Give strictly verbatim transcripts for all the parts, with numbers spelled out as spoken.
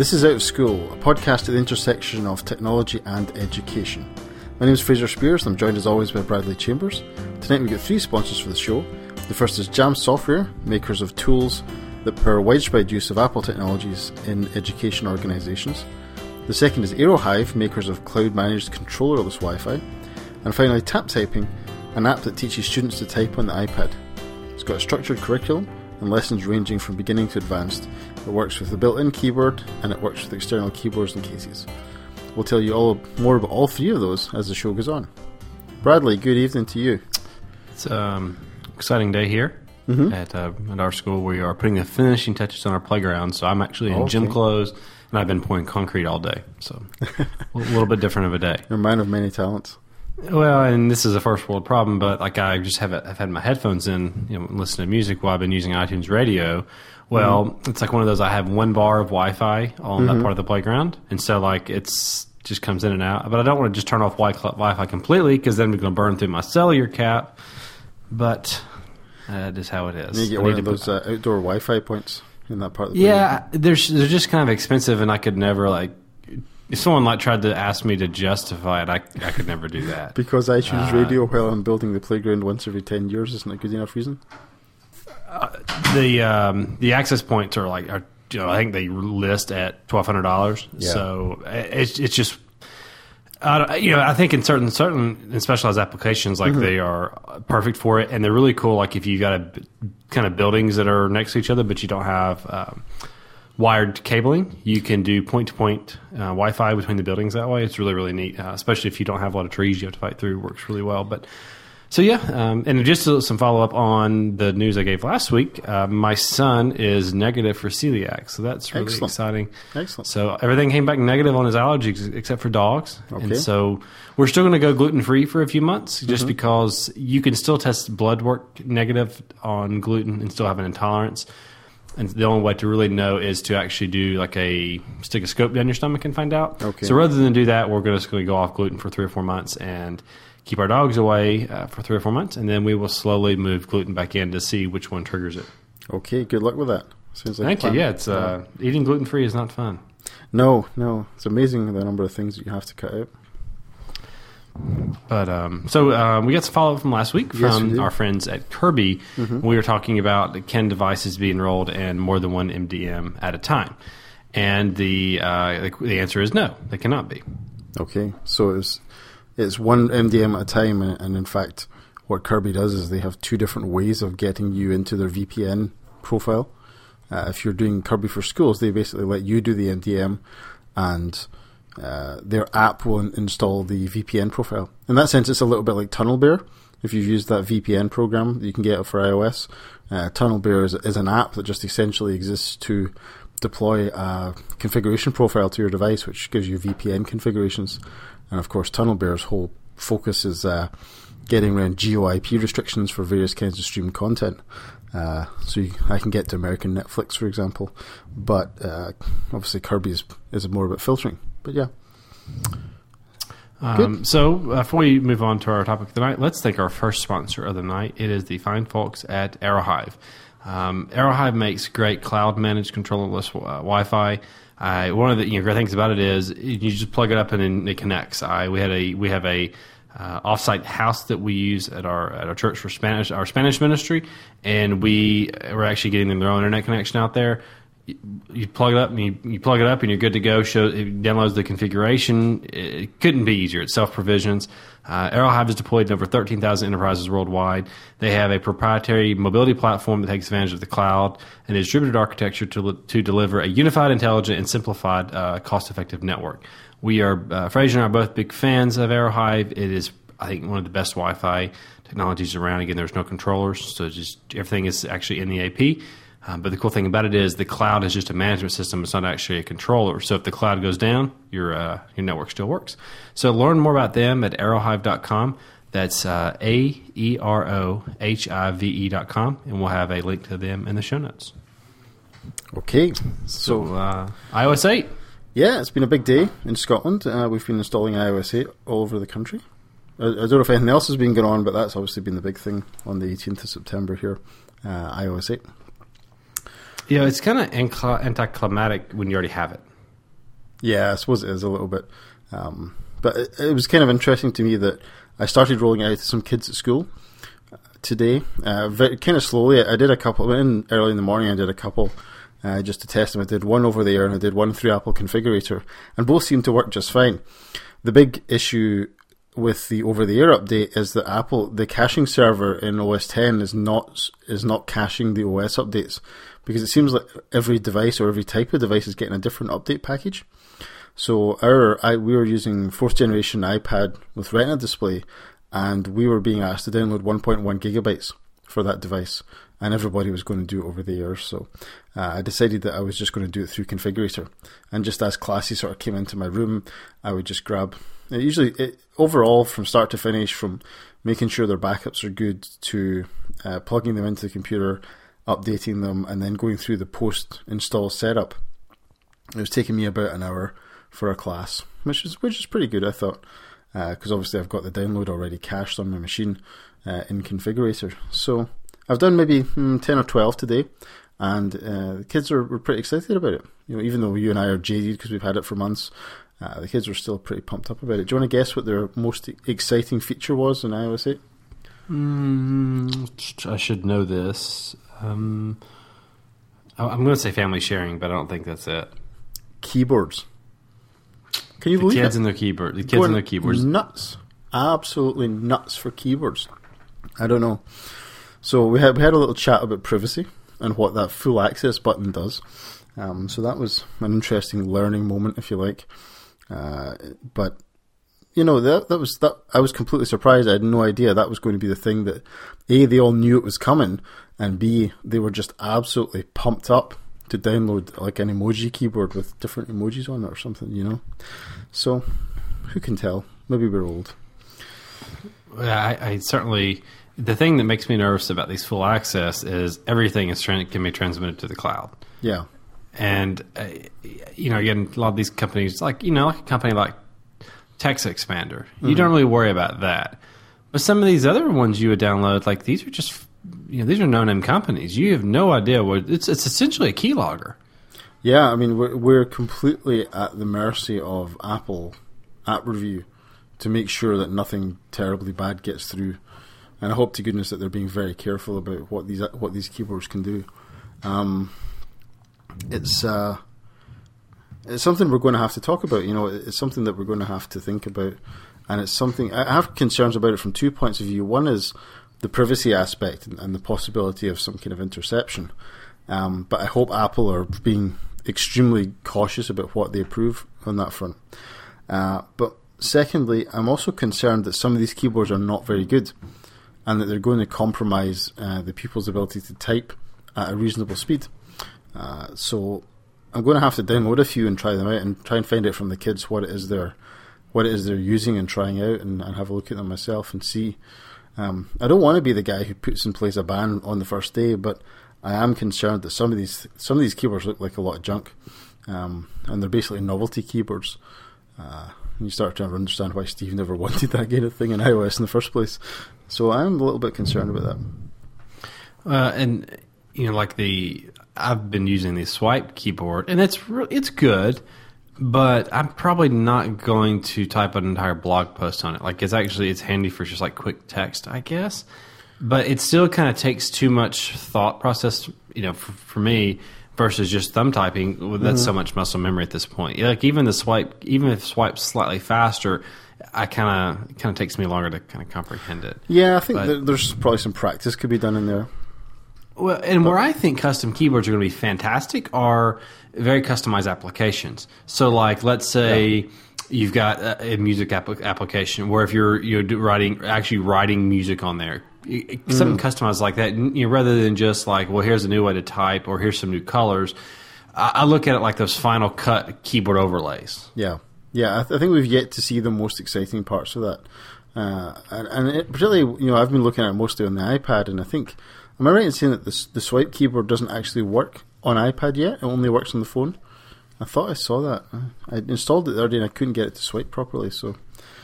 This is Out of School, a podcast at the intersection of technology and education. My name is Fraser Spears, and I'm joined as always by Bradley Chambers. Tonight we've got three sponsors for the show. The first is Jam Software, makers of tools that power widespread use of Apple technologies in education organisations. The second is Aerohive, makers of cloud-managed controllerless Wi-Fi. And finally, Tap Typing, an app that teaches students to type on the iPad. It's got a structured curriculum and lessons ranging from beginning to advanced. It works with the built-in keyboard, and it works with external keyboards and cases. We'll tell you all more about all three of those as the show goes on. Bradley, good evening to you. It's an um, exciting day here mm-hmm. at uh, at our school. We are putting the finishing touches on our playground, so I'm actually in okay. gym clothes, and I've been pouring concrete all day, so a little bit different of a day. You're a man of many talents. Well, and this is a first world problem, but like I just have I've had my headphones in, you know, listening to music while I've been using iTunes Radio. Well, mm-hmm. it's like one of those, I have one bar of Wi-Fi on mm-hmm. that part of the playground, and so like it's just comes in and out. But I don't want to just turn off Wi-Fi completely because then we're going to burn through my cellular cap. But that is how it is. You get I one of those uh, outdoor Wi-Fi points in that part of the yeah, playground. they're, they're just kind of expensive, and I could never like... If someone like tried to ask me to justify it, I, I could never do that. Because I choose uh, radio while I'm building the playground once every ten years isn't a good enough reason? Uh, the um, the access points are like, are, you know, I think they list at twelve hundred dollars. Yeah. So it's it's just, uh, you know, I think in certain certain in specialized applications, like mm-hmm. they are perfect for it, and they're really cool. Like if you got a, kind of buildings that are next to each other, but you don't have um, wired cabling, you can do point-to-point uh, Wi-Fi between the buildings that way. It's really, really neat, uh, especially if you don't have a lot of trees you have to fight through. It works really well. But so, yeah, um, and just some follow-up on the news I gave last week. Uh, my son is negative for celiac, so that's really Excellent. exciting. Excellent. So everything came back negative on his allergies except for dogs. Okay. And so we're still going to go gluten-free for a few months just mm-hmm. because you can still test blood work negative on gluten and still have an intolerance. And the only way to really know is to actually do like a stick a scope down your stomach and find out. Okay. So rather than do that, we're just going to go off gluten for three or four months and keep our dogs away uh, for three or four months, and then we will slowly move gluten back in to see which one triggers it. Okay, good luck with that. Sounds like Thank you. Yeah, it's uh, eating gluten free is not fun. No, no, it's amazing the number of things that you have to cut out. But um, so um, we got some follow-up from last week from yes, our friends at Kirby. Mm-hmm. We were talking about can devices be enrolled in more than one M D M at a time, and the uh, the answer is no, they cannot be. Okay, so it's it's one M D M at a time, and, and in fact, what Kirby does is they have two different ways of getting you into their V P N profile. Uh, if you're doing Kirby for Schools, they basically let you do the M D M, and Uh, their app will in- install the V P N profile. In that sense, it's a little bit like TunnelBear. If you've used that V P N program that you can get for iOS, uh, TunnelBear is, is an app that just essentially exists to deploy a configuration profile to your device, which gives you V P N configurations. And of course, TunnelBear's whole focus is uh, getting around geo I P restrictions for various kinds of streamed content. Uh, so you, I can get to American Netflix, for example. But uh, obviously, Kirby is, is more about filtering. But yeah. Um, so uh, before we move on to our topic tonight, let's thank our first sponsor of the night. It is the fine folks at Aerohive. Um, Aerohive makes great cloud-managed controllerless uh, Wi-Fi. Uh, one of the you know, great things about it is you just plug it up and it connects. I, we had a we have a uh, offsite house that we use at our at our church for Spanish our Spanish ministry, and we we're actually getting them their own internet connection out there. You plug it up, and you, you plug it up, and you're good to go. Show it downloads the configuration. It couldn't be easier. It self provisions. Uh, Aerohive is deployed in over thirteen thousand enterprises worldwide. They have a proprietary mobility platform that takes advantage of the cloud and a distributed architecture to to deliver a unified, intelligent, and simplified, uh, cost-effective network. We are uh, Fraser and I are both big fans of Aerohive. It is, I think, one of the best Wi-Fi technologies around. Again, there's no controllers, so just everything is actually in the A P. Um, but the cool thing about it is the cloud is just a management system. It's not actually a controller. So if the cloud goes down, your uh, your network still works. So learn more about them at aerohive dot com. That's uh, A E R O H I V E dot com. And we'll have a link to them in the show notes. Okay. So, so uh, i O S eight. Yeah, it's been a big day in Scotland. Uh, we've been installing i O S eight all over the country. I, I don't know if anything else has been going on, but that's obviously been the big thing on the eighteenth of September here, uh, i O S eight. Yeah, it's kind of anticlimactic when you already have it. Yeah, I suppose it is a little bit. Um, but it, it was kind of interesting to me that I started rolling it out to some kids at school today, uh, very, kind of slowly. I did a couple, in early in the morning I did a couple uh, just to test them. I did one over the air and I did one through Apple Configurator, and both seemed to work just fine. The big issue with the over-the-air update is that Apple, the caching server in O S ten is not is not caching the O S updates, because it seems like every device or every type of device is getting a different update package. So our I, we were using fourth generation iPad with Retina display, and we were being asked to download one point one gigabytes for that device, and everybody was going to do it over the air. So uh, I decided that I was just going to do it through Configurator, and just as classes sort of came into my room, I would just grab. It usually, it, overall, from start to finish, from making sure their backups are good to uh, plugging them into the computer, updating them, and then going through the post-install setup, it was taking me about an hour for a class, which is which is pretty good, I thought, because uh, obviously I've got the download already cached on my machine uh, in Configurator. So I've done maybe hmm, ten or twelve today, and uh, the kids are were pretty excited about it. You know, even though you and I are jaded because we've had it for months. Uh, the kids were still pretty pumped up about it. Do you want to guess what their most exciting feature was in iOS eight? Mm, I should know this. Um, I'm going to say family sharing, but I don't think that's it. Keyboards. Can you the believe kids it? and their keyboard. The kids Going and their keyboards. Nuts. Absolutely nuts for keyboards. I don't know. So we had we had a little chat about privacy and what that full access button does. Um, so that was an interesting learning moment, if you like. Uh, but you know that that was that. I was completely surprised. I had no idea that was going to be the thing that A, they all knew it was coming, and B, they were just absolutely pumped up to download like an emoji keyboard with different emojis on it or something. You know, so who can tell? Maybe we're old. I, I certainly. The thing that makes me nervous about these full access is everything is trying, can be transmitted to the cloud. Yeah. And, uh, you know, again, a lot of these companies, like, you know, like a company like TextExpander, you mm-hmm. don't really worry about that. But some of these other ones you would download, like, these are just, you know, these are no-name companies. You have no idea what, it's it's essentially a keylogger. Yeah, I mean, we're, we're completely at the mercy of Apple App Review to make sure that nothing terribly bad gets through. And I hope to goodness that they're being very careful about what these what these keyboards can do. Um, it's uh, it's something we're going to have to talk about. You know, it's something that we're going to have to think about, and it's something I have concerns about it from two points of view. One is the privacy aspect and, and the possibility of some kind of interception. Um, but I hope Apple are being extremely cautious about what they approve on that front. Uh, but secondly, I'm also concerned that some of these keyboards are not very good, and that they're going to compromise uh, the pupil's ability to type at a reasonable speed. Uh, so I'm going to have to download a few and try them out and try and find out from the kids what it is they're what it is they're using and trying out, and, and have a look at them myself and see. Um, I don't want to be the guy who puts in place a ban on the first day, but I am concerned that some of these some of these keyboards look like a lot of junk, um, and they're basically novelty keyboards. Uh, and you start to understand why Steve never wanted that kind of thing in iOS in the first place. So I'm a little bit concerned about that. Uh, and you know, like the I've been using the swipe keyboard, and it's re- it's good, but I'm probably not going to type an entire blog post on it. Like, it's actually it's handy for just like quick text, I guess. But it still kind of takes too much thought process, you know, for, for me, versus just thumb typing. That's mm-hmm. so much muscle memory at this point. Like, even the swipe, even if swipe's slightly faster, I kind of kind of takes me longer to kind of comprehend it. Yeah, I think but, that there's probably some practice could be done in there. Well, and where I think custom keyboards are going to be fantastic are very customized applications. So, like, let's say yeah. you've got a, a music app- application where if you're you're writing actually writing music on there. Something mm. customized like that, you know, rather than just like, well, here's a new way to type or here's some new colors. I, I look at it like those Final Cut keyboard overlays. Yeah, yeah. I, th- I think we've yet to see the most exciting parts of that, uh, and, and it, particularly, you know, I've been looking at it mostly on the iPad, and I think, am I right in saying that the, the swipe keyboard doesn't actually work on iPad yet? It only works on the phone. I thought I saw that. I installed it the other day and I couldn't get it to swipe properly, so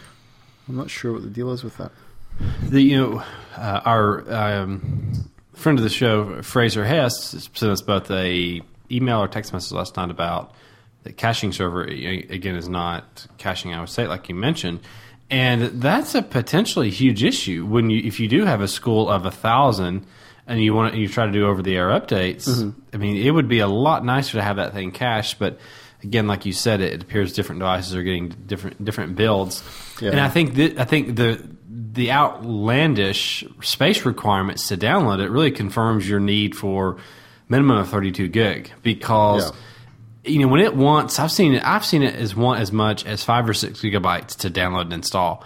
I'm not sure what the deal is with that. The you know uh, our um, friend of the show, Fraser Hess, sent us both a email or text message last night about the caching server, again, is not caching out of state like you mentioned. And that's a potentially huge issue when you, if you do have a school of a thousand and you want to, you try to do over the air updates. Mm-hmm. I mean, it would be a lot nicer to have that thing cached, but again, like you said, it, it appears different devices are getting different different builds. Yeah. And I think that, I think the the outlandish space requirements to download it really confirms your need for minimum of thirty-two gig because. Yeah. You know, when it wants, I've seen it. I've seen it as want as much as five or six gigabytes to download and install.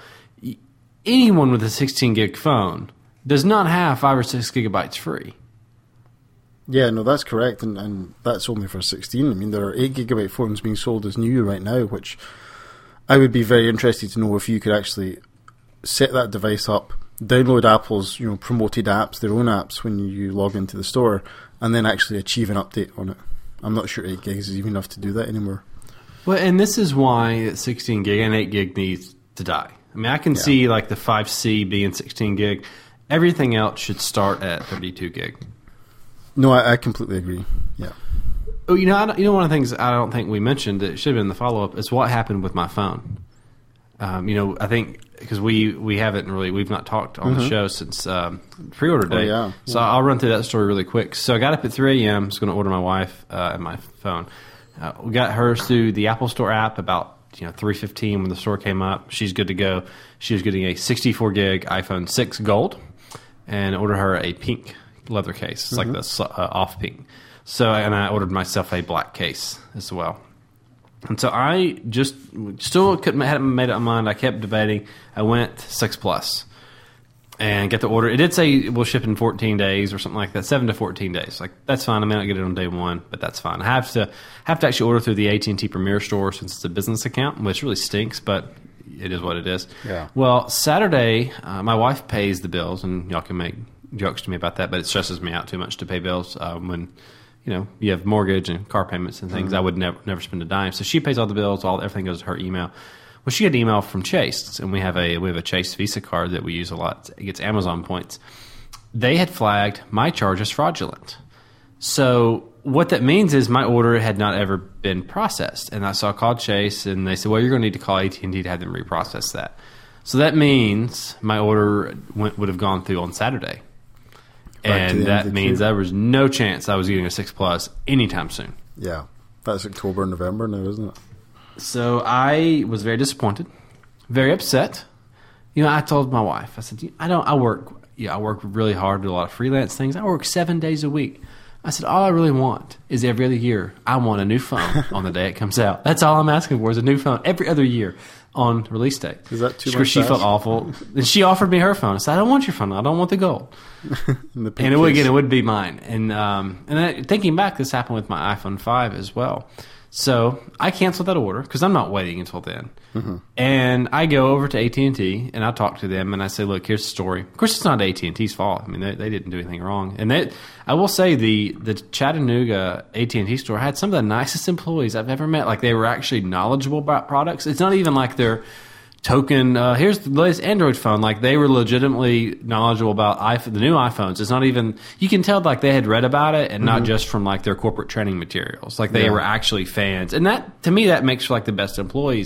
Anyone with a sixteen gig phone does not have five or six gigabytes free. Yeah, no, that's correct, and, and that's only for sixteen. I mean, there are eight gigabyte phones being sold as new right now, which I would be very interested to know if you could actually set that device up, download Apple's, you know, promoted apps, their own apps when you log into the store, and then actually achieve an update on it. I'm not sure eight gigs is even enough to do that anymore. Well, and this is why sixteen gig and eight gig needs to die. I mean, I can yeah. see like the five C being sixteen gig. Everything else should start at thirty-two gig. No, I, I completely agree. Yeah. Oh, you know, I don't, you know, one of the things I don't think we mentioned that should have been in the follow up is what happened with my phone. Um, you know, I think because we, we haven't really we've not talked on mm-hmm. the show since um, pre-order day. Oh, yeah. So yeah. I'll run through that story really quick. So I got up at three a.m. I was going to order my wife uh, and my phone. Uh, we got hers through the Apple Store app about you know three fifteen when the store came up. She's good to go. She was getting a sixty-four gig iPhone six Gold, and ordered her a pink leather case. It's mm-hmm. like the uh, off pink. So and I ordered myself a black case as well. And so I just still couldn't hadn't made up my mind. I kept debating. I went six plus and get the order. It did say it will ship in fourteen days or something like that, seven to fourteen days. Like that's fine. I may not get it on day one, but that's fine. I have to have to actually order through the A T and T Premier Store since it's a business account, which really stinks, but it is what it is. Yeah. Well, Saturday, uh, my wife pays the bills, and y'all can make jokes to me about that, but it stresses me out too much to pay bills um, when. You know, you have mortgage and car payments and things. Mm-hmm. I would never never spend a dime. So she pays all the bills. All everything goes to her email. Well, she had an email from Chase, and we have a we have a Chase Visa card that we use a lot. It gets Amazon points. They had flagged my charge as fraudulent. So what that means is my order had not ever been processed. And I so I called Chase, and they said, "Well, you're going to need to call A T and T to have them reprocess that." So that means my order went, would have gone through on Saturday. And that means there was no chance I was getting a six plus anytime soon. Yeah. That's October, November now, isn't it? So I was very disappointed, very upset. You know, I told my wife, I said, I don't, I work, yeah, I work really hard, do a lot of freelance things. I work seven days a week. I said, all I really want is every other year, I want a new phone on the day it comes out. That's all I'm asking for is a new phone every other year on release date. Is that too she, much? She felt awful. And she offered me her phone. I said, I don't want your phone. I don't want the gold. and, the and it would, again, it would be mine. And um, and then thinking back, this happened with my iPhone five as well. So I canceled that order because I'm not waiting until then. Mm-hmm. And I go over to A T and T and I talk to them and I say, look, here's the story. Of course, it's not A T and T's fault. I mean, they, they didn't do anything wrong. And they, I will say the the Chattanooga A T and T store had some of the nicest employees I've ever met. Like they were actually knowledgeable about products. It's not even like they're token, uh, here's the latest Android phone. Like they were legitimately knowledgeable about iPhone, the new iPhones. It's not even, you can tell like they had read about it and mm-hmm. not just from like their corporate training materials. Like they yeah. were actually fans. And that, to me, that makes for like the best employees.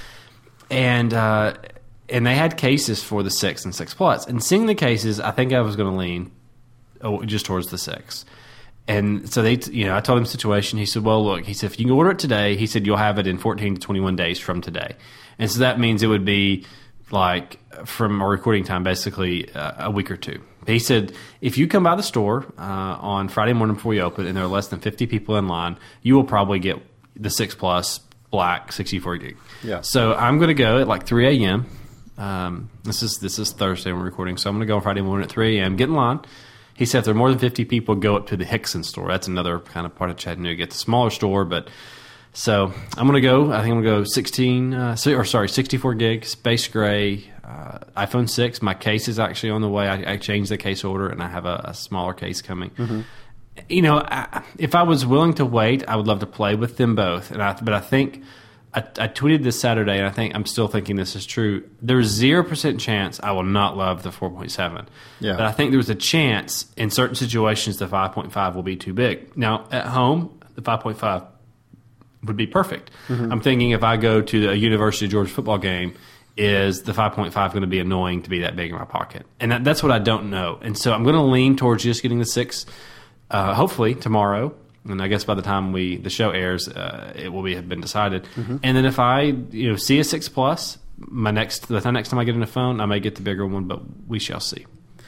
And, uh, and they had cases for the six and six plus. And seeing the cases, I think I was going to lean oh, just towards the six. And so they, you know, I told him the situation. He said, well, look, he said, if you can order it today, he said, you'll have it in fourteen to twenty-one days from today. And so that means it would be like from a recording time, basically uh, a week or two. He said, if you come by the store uh, on Friday morning before you open and there are less than fifty people in line, you will probably get the six plus black sixty-four gig. Yeah. So I'm going to go at like three a.m. Um, this is this is Thursday when we're recording. So I'm going to go on Friday morning at three a.m., get in line. He said if there are more than fifty people, go up to the Hickson store. That's another kind of part of Chattanooga. It's a smaller store, but so I'm going to go. I think I'm going to go sixteen, uh, or sorry, sixty-four gig, space gray, uh, iPhone six. My case is actually on the way. I, I changed the case order, and I have a, a smaller case coming. Mm-hmm. You know, I, if I was willing to wait, I would love to play with them both. And I, but I think I, I tweeted this Saturday, and I think I'm still thinking this is true. There's zero percent chance I will not love the four point seven. Yeah. But I think there's a chance in certain situations the five point five will be too big. Now, at home, the five point five would be perfect. Mm-hmm. I'm thinking if I go to a University of Georgia football game, is the five point five going to be annoying to be that big in my pocket? And that, that's what I don't know. And so I'm going to lean towards just getting the six, uh, hopefully tomorrow. And I guess by the time we the show airs, uh, it will be have been decided. Mm-hmm. And then if I you know see a six plus, my next the next time I get in a phone, I may get the bigger one, but we shall see.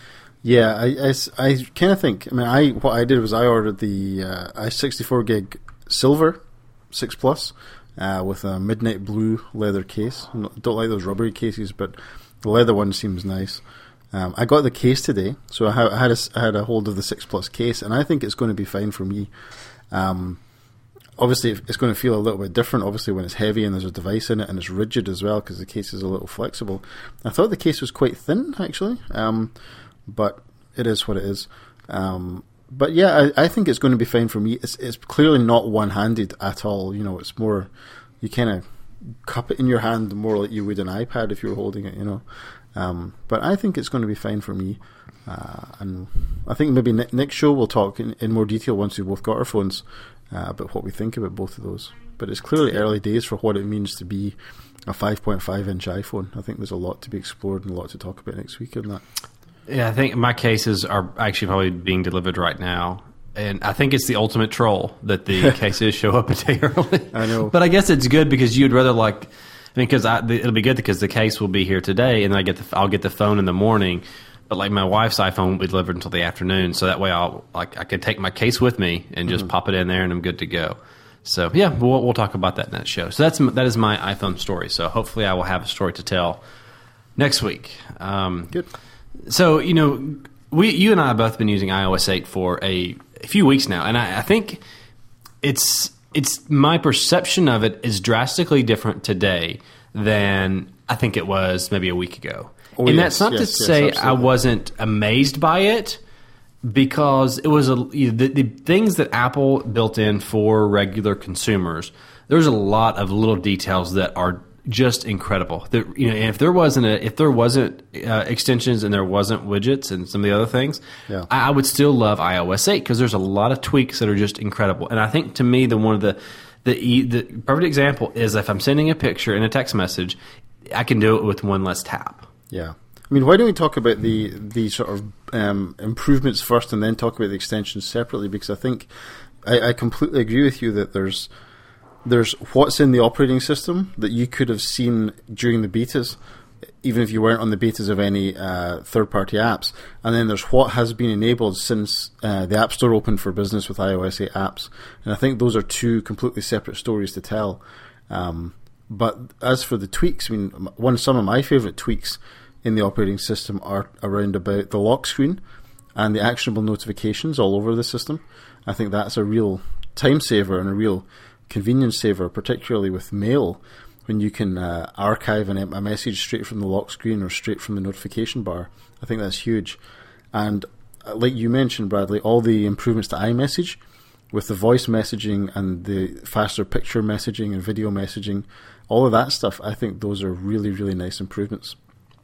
Yeah, I, I, I kind of think. I mean, I what I did was I ordered the uh, i sixty-four gig silver six plus. Uh, with a midnight blue leather case. Don't like those rubbery cases, but the leather one seems nice. Um, I got the case today, so I, ha- I had a, I had a hold of the six plus case, and I think it's going to be fine for me. Um, obviously, it's going to feel a little bit different, obviously, when it's heavy and there's a device in it, and it's rigid as well, because the case is a little flexible. I thought the case was quite thin, actually, um, but it is what it is. Um, But yeah, I, I think it's going to be fine for me. It's it's clearly not one-handed at all. You know, it's more, you kind of cup it in your hand more like you would an iPad if you were holding it, you know. Um, but I think it's going to be fine for me. Uh, and I think maybe ne- next show we'll talk in, in more detail once we've both got our phones uh, about what we think about both of those. But it's clearly early days for what it means to be a five point five inch iPhone. I think there's a lot to be explored and a lot to talk about next week on that. Yeah, I think my cases are actually probably being delivered right now. And I think it's the ultimate troll that the cases show up a day early. I know. But I guess it's good because you'd rather like, I mean, because it'll be good because the case will be here today and then I get the, I'll get the phone in the morning. But like my wife's iPhone won't be delivered until the afternoon. So that way I'll, like, I can take my case with me and just mm-hmm. pop it in there and I'm good to go. So yeah, we'll, we'll talk about that in that show. So that's, that is my iPhone story. So hopefully I will have a story to tell next week. Um, good. So, you know, we, you and I have both been using i O S eight for a, a few weeks now, and I, I think it's it's my perception of it is drastically different today than I think it was maybe a week ago. Oh, and yes, that's not yes, to yes, say absolutely. I wasn't amazed by it, because it was a, the, the things that Apple built in for regular consumers. There's a lot of little details that are just incredible. The, you know, if there wasn't a, if there wasn't uh, extensions and there wasn't widgets and some of the other things, yeah. I, I would still love i O S eight because there's a lot of tweaks that are just incredible. And I think to me, the one of the the the perfect example is if I'm sending a picture in a text message, I can do it with one less tap. Yeah. I mean, why don't we talk about the the sort of um, improvements first and then talk about the extensions separately? Because I think I, I completely agree with you that there's There's what's in the operating system that you could have seen during the betas, even if you weren't on the betas of any uh, third-party apps. And then there's what has been enabled since uh, the App Store opened for business with i O S eight apps. And I think those are two completely separate stories to tell. Um, but as for the tweaks, I mean, one some of my favorite tweaks in the operating system are around about the lock screen and the actionable notifications all over the system. I think that's a real time saver and a real convenience saver, particularly with mail, when you can uh, archive an, a message straight from the lock screen or straight from the notification bar. I think that's huge. And uh, like you mentioned, Bradley, all the improvements to iMessage with the voice messaging and the faster picture messaging and video messaging, all of that stuff, I think those are really, really nice improvements.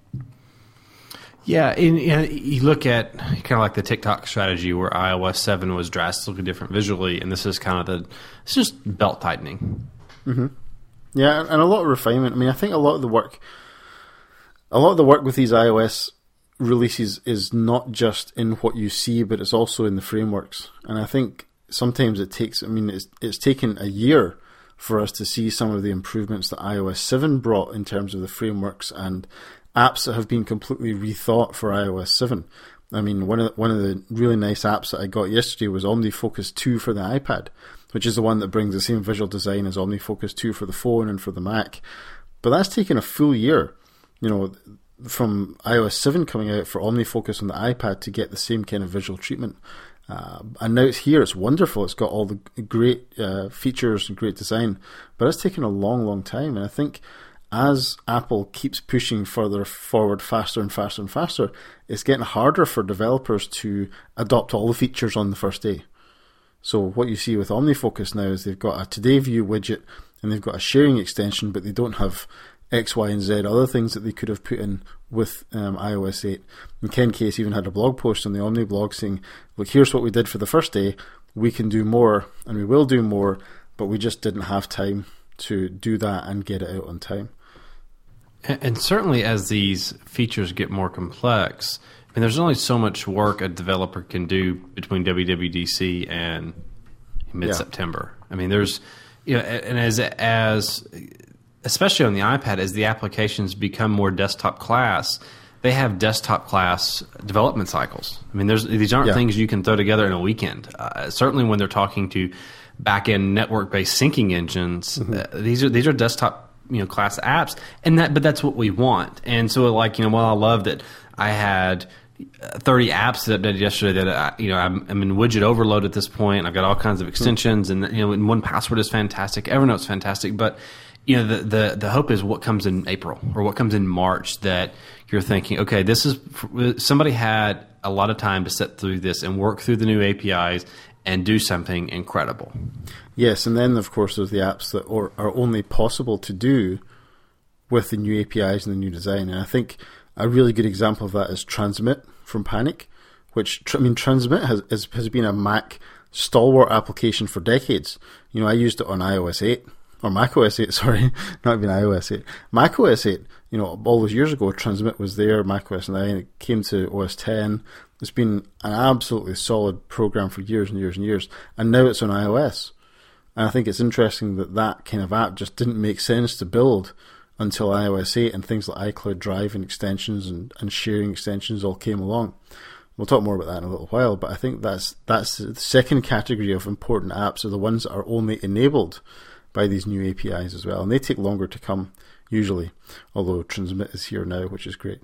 Yeah, and, and you look at kind of like the TikTok strategy where i O S seven was drastically different visually, and this is kind of the, it's just belt tightening. Mm-hmm. Yeah, and a lot of refinement. I mean, I think a lot of the work, a lot of the work with these iOS releases is not just in what you see, but it's also in the frameworks. And I think sometimes it takes, I mean, it's, it's taken a year for us to see some of the improvements that i O S seven brought in terms of the frameworks and apps that have been completely rethought for i O S seven. I mean, one of the, one of the really nice apps that I got yesterday was OmniFocus two for the iPad, which is the one that brings the same visual design as OmniFocus two for the phone and for the Mac. But that's taken a full year, you know, from i O S seven coming out for OmniFocus on the iPad to get the same kind of visual treatment. Uh, and now it's here, it's wonderful, it's got all the great uh, features and great design, but it's taken a long, long time. And I think as Apple keeps pushing further forward faster and faster and faster, it's getting harder for developers to adopt all the features on the first day. So what you see with OmniFocus now is they've got a Today View widget and they've got a sharing extension, but they don't have X, Y, and Z, other things that they could have put in with um, i O S eight. And Ken Case even had a blog post on the Omni blog saying, look, here's what we did for the first day. We can do more, and we will do more, but we just didn't have time to do that and get it out on time. And, and certainly as these features get more complex, I mean, there's only so much work a developer can do between W W D C and mid-September. Yeah. I mean, there's, you know, and as as especially on the iPad, as the applications become more desktop class, they have desktop class development cycles. I mean, there's these aren't yeah. things you can throw together in a weekend. Uh, certainly, when they're talking to back-end network-based syncing engines, mm-hmm. uh, these are these are desktop, you know, class apps, and that but that's what we want. And so, like, you know, while I love that I had thirty apps that I did yesterday that I, you know I'm, I'm in widget overload at this point, and I've got all kinds of extensions, and you know, and one password is fantastic, Evernote's fantastic, but you know, the, the, the hope is what comes in April or what comes in March that you're thinking, okay, this is somebody had a lot of time to sit through this and work through the new A P Is and do something incredible. Yes, and then of course there's the apps that are, are only possible to do with the new A P Is and the new design. And I think a really good example of that is Transmit from Panic, which I mean Transmit has has, has been a Mac stalwart application for decades. You know, I used it on i O S eight. Or macOS eight, sorry, not even i O S eight. macOS eight, you know, all those years ago, Transmit was there, macOS nine, it came to O S ten. It's been an absolutely solid program for years and years and years, and now it's on iOS. And I think it's interesting that that kind of app just didn't make sense to build until i O S eight, and things like iCloud Drive and extensions and, and sharing extensions all came along. We'll talk more about that in a little while, but I think that's that's the second category of important apps are the ones that are only enabled by these new A P Is as well, and they take longer to come usually, although Transmit is here now, which is great.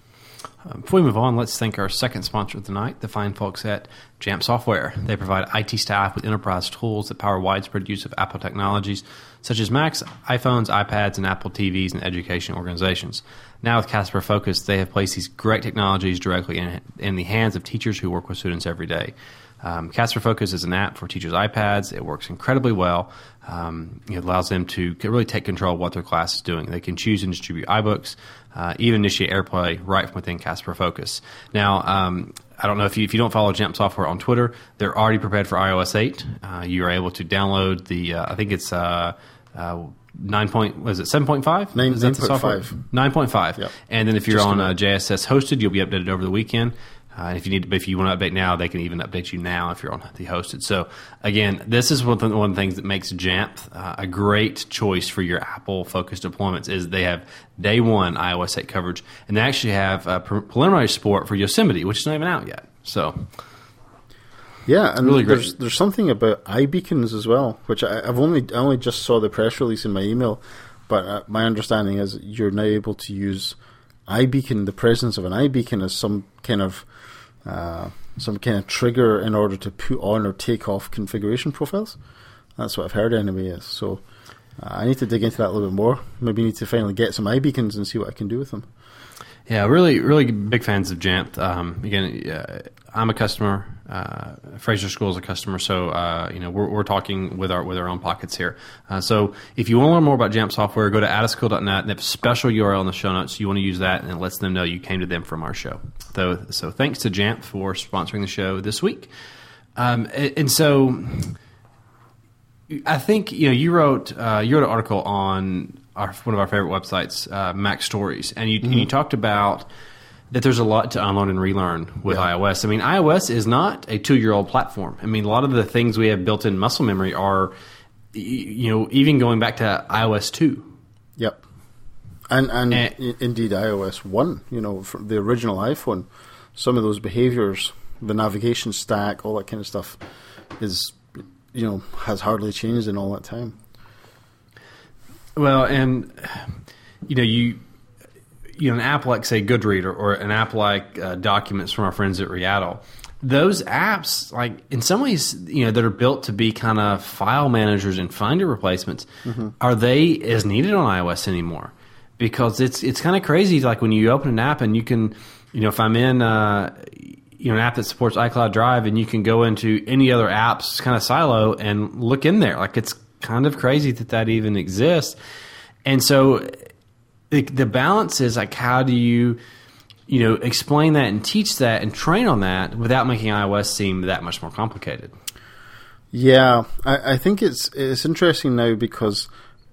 Um, before we move on, let's thank our second sponsor of the night, the fine folks at Jamf Software. They provide I T staff with enterprise tools that power widespread use of Apple technologies, such as Macs, iPhones, iPads, and Apple T Vs in education organizations. Now with Casper Focus, they have placed these great technologies directly in, in the hands of teachers who work with students every day. Um, Casper Focus is an app for teachers' iPads. It works incredibly well. Um, it allows them to really take control of what their class is doing. They can choose and distribute iBooks, uh, even initiate AirPlay right from within Casper Focus. Now, um, I don't know if you if you don't follow Jamf Software on Twitter, they're already prepared for i O S eight. Uh, you are able to download the, uh, I think it's uh, uh, nine point, was it seven point five? nine point five. nine point five. Yep. And then if you're Just on uh, J S S hosted, you'll be updated over the weekend. Uh, and if you need to, if you want to update now, they can even update you now if you're on the hosted. So again, this is one of the, one of the things that makes Jamf uh, a great choice for your Apple-focused deployments. Is they have day one i O S eight coverage, and they actually have uh, pre- preliminary support for Yosemite, which is not even out yet. So yeah, and really great. There's there's something about iBeacons as well, which I, I've only I only just saw the press release in my email, but uh, my understanding is you're now able to use iBeacon, the presence of an iBeacon, as some kind of Uh, some kind of trigger in order to put on or take off configuration profiles. That's what I've heard anyway. So uh, I need to dig into that a little bit more. Maybe need to finally get some iBeacons and see what I can do with them. Yeah, really, really big fans of Jamf. Um, again, uh, I'm a customer. Uh, Fraser School is a customer, so uh, you know we're, we're talking with our with our own pockets here. Uh, so if you want to learn more about Jamf Software, go to addischool dot net. They have a special U R L in the show notes. You want to use that, and it lets them know you came to them from our show. So, so thanks to Jamf for sponsoring the show this week. Um, and, and so I think you know you wrote uh, you wrote an article on our, one of our favorite websites, uh, Mac Stories, and you, mm-hmm. and you talked about that there's a lot to unlearn and relearn with yeah. iOS. I mean, iOS is not a two-year-old platform. I mean, a lot of the things we have built in muscle memory are, you know, even going back to i O S two. Yep. And, and, and indeed i O S one, you know, for the original iPhone, some of those behaviors, the navigation stack, all that kind of stuff is, you know, has hardly changed in all that time. Well, and, you know, you... You know, an app like, say, Goodreader, or an app like uh, Documents from our friends at Riaddle, those apps, like, in some ways, you know, that are built to be kind of file managers and Finder replacements, mm-hmm. are they as needed on iOS anymore? Because it's it's kind of crazy, like, when you open an app and you can, you know, if I'm in, uh, you know, an app that supports iCloud Drive, and you can go into any other app's kind of silo and look in there. Like, it's kind of crazy that that even exists. And so The, the balance is like, how do you, you know, explain that and teach that and train on that without making iOS seem that much more complicated? Yeah, I, I think it's it's interesting now because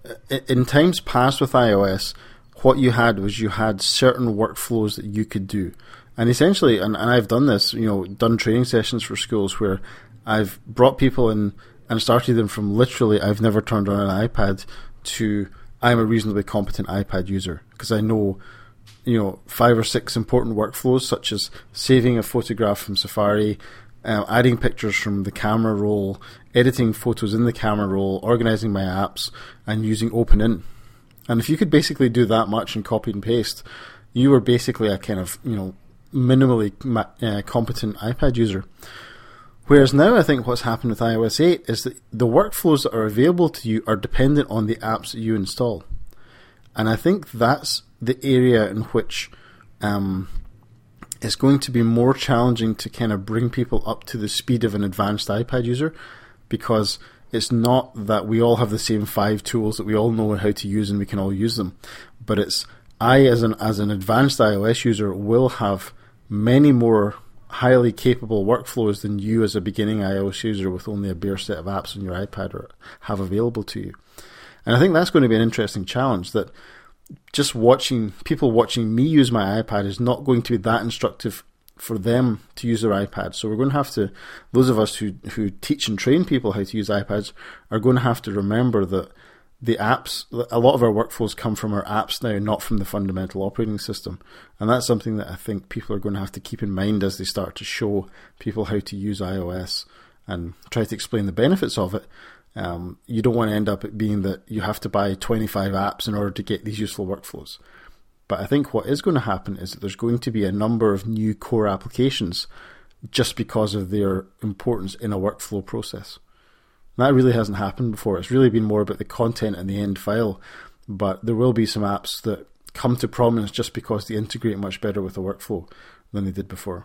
in times past with iOS, what you had was you had certain workflows that you could do. And essentially, and, and I've done this, you know, done training sessions for schools where I've brought people in and started them from literally, I've never turned on an iPad, to I'm a reasonably competent iPad user. Because I know, you know, five or six important workflows, such as saving a photograph from Safari, Uh, adding pictures from the camera roll, editing photos in the camera roll, organizing my apps, and using OpenIn. And if you could basically do that much and copy and paste, you were basically a kind of, you know, minimally uh, competent iPad user. Whereas now I think what's happened with iOS eight is that the workflows that are available to you are dependent on the apps that you install. And I think that's the area in which um, it's going to be more challenging to kind of bring people up to the speed of an advanced iPad user, because it's not that we all have the same five tools that we all know how to use and we can all use them, but it's I as an as an advanced iOS user will have many more highly capable workflows than you as a beginning iOS user with only a bare set of apps on your iPad or have available to you. And I think that's going to be an interesting challenge, that just watching people watching me use my iPad is not going to be that instructive for them to use their iPad. So we're going to have to, those of us who, who teach and train people how to use iPads are going to have to remember that the apps, a lot of our workflows come from our apps now, not from the fundamental operating system. And that's something that I think people are going to have to keep in mind as they start to show people how to use iOS and try to explain the benefits of it. Um, you don't want to end up it being that you have to buy twenty-five apps in order to get these useful workflows. But I think what is going to happen is that there's going to be a number of new core applications just because of their importance in a workflow process. And that really hasn't happened before. It's really been more about the content and the end file. But there will be some apps that come to prominence just because they integrate much better with the workflow than they did before.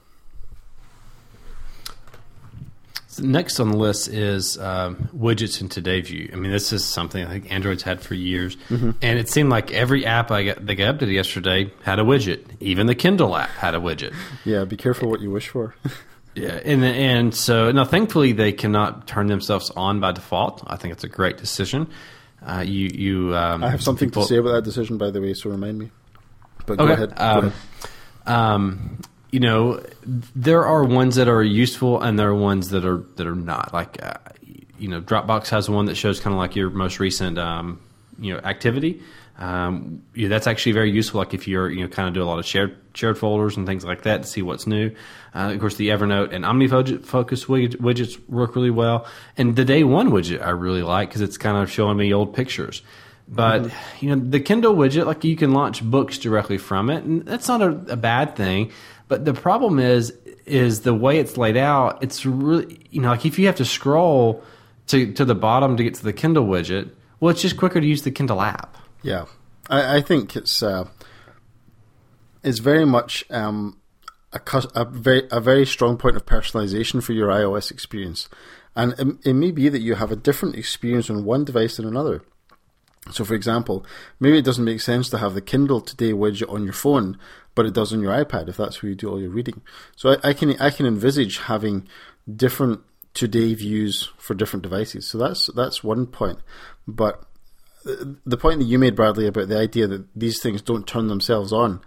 Next on the list is um, widgets in Today View. I mean, this is something I think Android's had for years. Mm-hmm. And it seemed like every app I got, they got updated yesterday had a widget. Even the Kindle app had a widget. Yeah, be careful what you wish for. Yeah, and and so, now thankfully they cannot turn themselves on by default. I think it's a great decision. Uh, you, you. Um, I have something people, to say about that decision, by the way, so remind me. But go okay. ahead. Go um, ahead. Um, you know, there are ones that are useful and there are ones that are that are not. Like, uh, you know, Dropbox has one that shows kind of like your most recent, um, you know, activity. Um, yeah, that's actually very useful. Like if you're, you know, kind of do a lot of shared shared folders and things like that to see what's new. Uh, of course, the Evernote and OmniFocus widgets work really well. And the Day One widget I really like because it's kind of showing me old pictures. But, mm-hmm. you know, the Kindle widget, like you can launch books directly from it, and that's not a, a bad thing. But the problem is, is the way it's laid out. It's really, you know, like if you have to scroll to to the bottom to get to the Kindle widget, well, it's just quicker to use the Kindle app. Yeah, I, I think it's uh, it's very much um, a, a very a very strong point of personalization for your iOS experience, and it, it may be that you have a different experience on one device than another. So, for example, maybe it doesn't make sense to have the Kindle Today widget on your phone, but it does on your iPad if that's where you do all your reading. So, I, I can I can envisage having different Today views for different devices. So that's that's one point. But the point that you made, Bradley, about the idea that these things don't turn themselves on,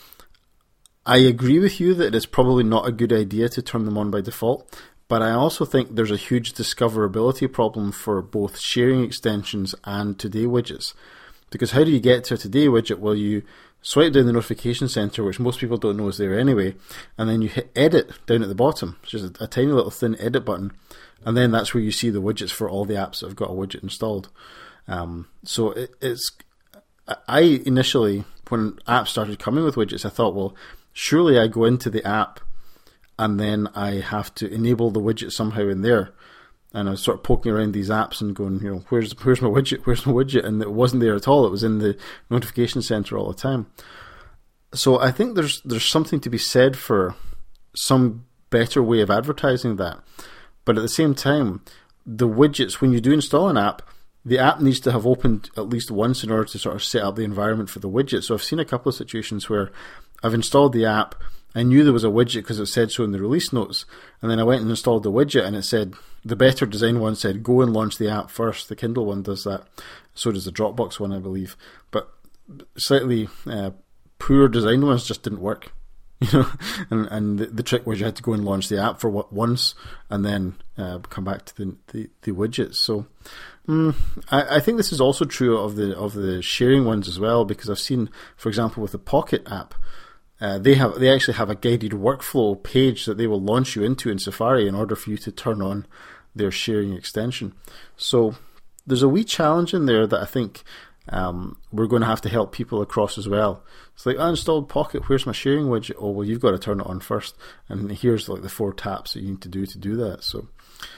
I agree with you that it's probably not a good idea to turn them on by default. But I also think there's a huge discoverability problem for both sharing extensions and Today widgets. Because how do you get to a Today widget? Well, you swipe down the notification center, which most people don't know is there anyway, and then you hit edit down at the bottom. It's just a, a tiny little thin edit button. And then that's where you see the widgets for all the apps that have got a widget installed. Um, so it, it's, I initially, when apps started coming with widgets, I thought, well, surely I go into the app and then I have to enable the widget somehow in there. And I was sort of poking around these apps and going, you know, where's where's my widget? Where's my widget? And it wasn't there at all. It was in the notification center all the time. So I think there's there's something to be said for some better way of advertising that. But at the same time, the widgets, when you do install an app, the app needs to have opened at least once in order to sort of set up the environment for the widget. So I've seen a couple of situations where I've installed the app, I knew there was a widget because it said so in the release notes. And then I went and installed the widget, and it said, the better design one said, go and launch the app first. The Kindle one does that. So does the Dropbox one, I believe. But slightly uh, poor design ones just didn't work. You know, and and the, the trick was you had to go and launch the app for what once, and then uh, come back to the the, the widgets. So mm, I, I think this is also true of the of the sharing ones as well, because I've seen, for example, with the Pocket app, uh, they have they actually have a guided workflow page that they will launch you into in Safari in order for you to turn on their sharing extension. So there's a wee challenge in there that I think Um, we're going to have to help people across as well. It's like, I installed Pocket, where's my sharing widget? Oh, well, you've got to turn it on first, and here's like the four taps that you need to do to do that. So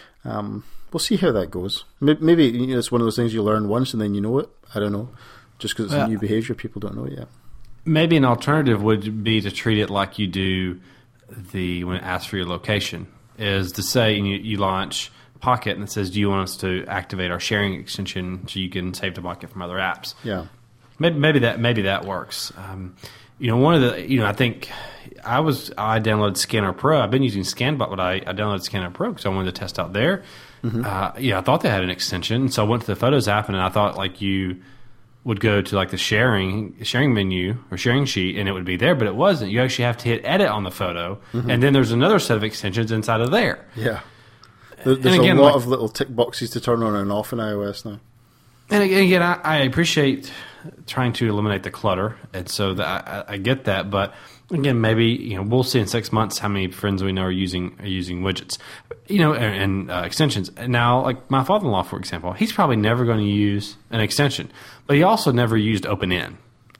um, we'll see how that goes. Maybe, you know, it's one of those things you learn once and then you know it. I don't know, just because it's well, a new behavior, people don't know it yet. Maybe an alternative would be to treat it like you do the when it asks for your location, is to say you, you launch Pocket and it says, do you want us to activate our sharing extension so you can save to Pocket from other apps? Yeah. Maybe, maybe that maybe that works. Um, you know, one of the, you know, I think I was, I downloaded Scanner Pro. I've been using ScanBot, but I, I downloaded Scanner Pro because I wanted to test out there. Mm-hmm. Uh, yeah, I thought they had an extension. So I went to the Photos app and I thought like you would go to like the sharing sharing menu or sharing sheet and it would be there, but it wasn't. You actually have to hit edit on the photo. Mm-hmm. And then there's another set of extensions inside of there. Yeah. There's again, a lot like, of little tick boxes to turn on and off in iOS now. And again, I, I appreciate trying to eliminate the clutter, and so that I, I get that. But again, maybe you know we'll see in six months how many friends we know are using are using widgets, you know, and, and uh, extensions. Now, like my father-in-law, for example, he's probably never going to use an extension, but he also never used OpenN.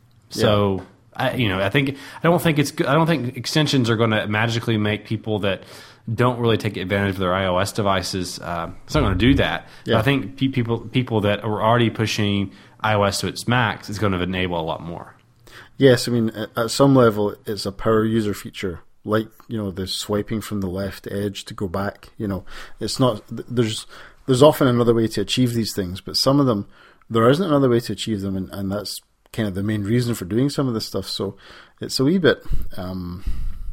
So, yeah. I, you know, I think I don't think it's I don't think extensions are going to magically make people that don't really take advantage of their iOS devices. Uh, it's not going to do that. Yeah. But I think pe- people people that are already pushing iOS to its max is going to enable a lot more. Yes, I mean, at some level, it's a power user feature, like, you know, the swiping from the left edge to go back. You know, it's not, there's there's often another way to achieve these things, but some of them, there isn't another way to achieve them, and, and that's kind of the main reason for doing some of this stuff. So it's a wee bit... Um,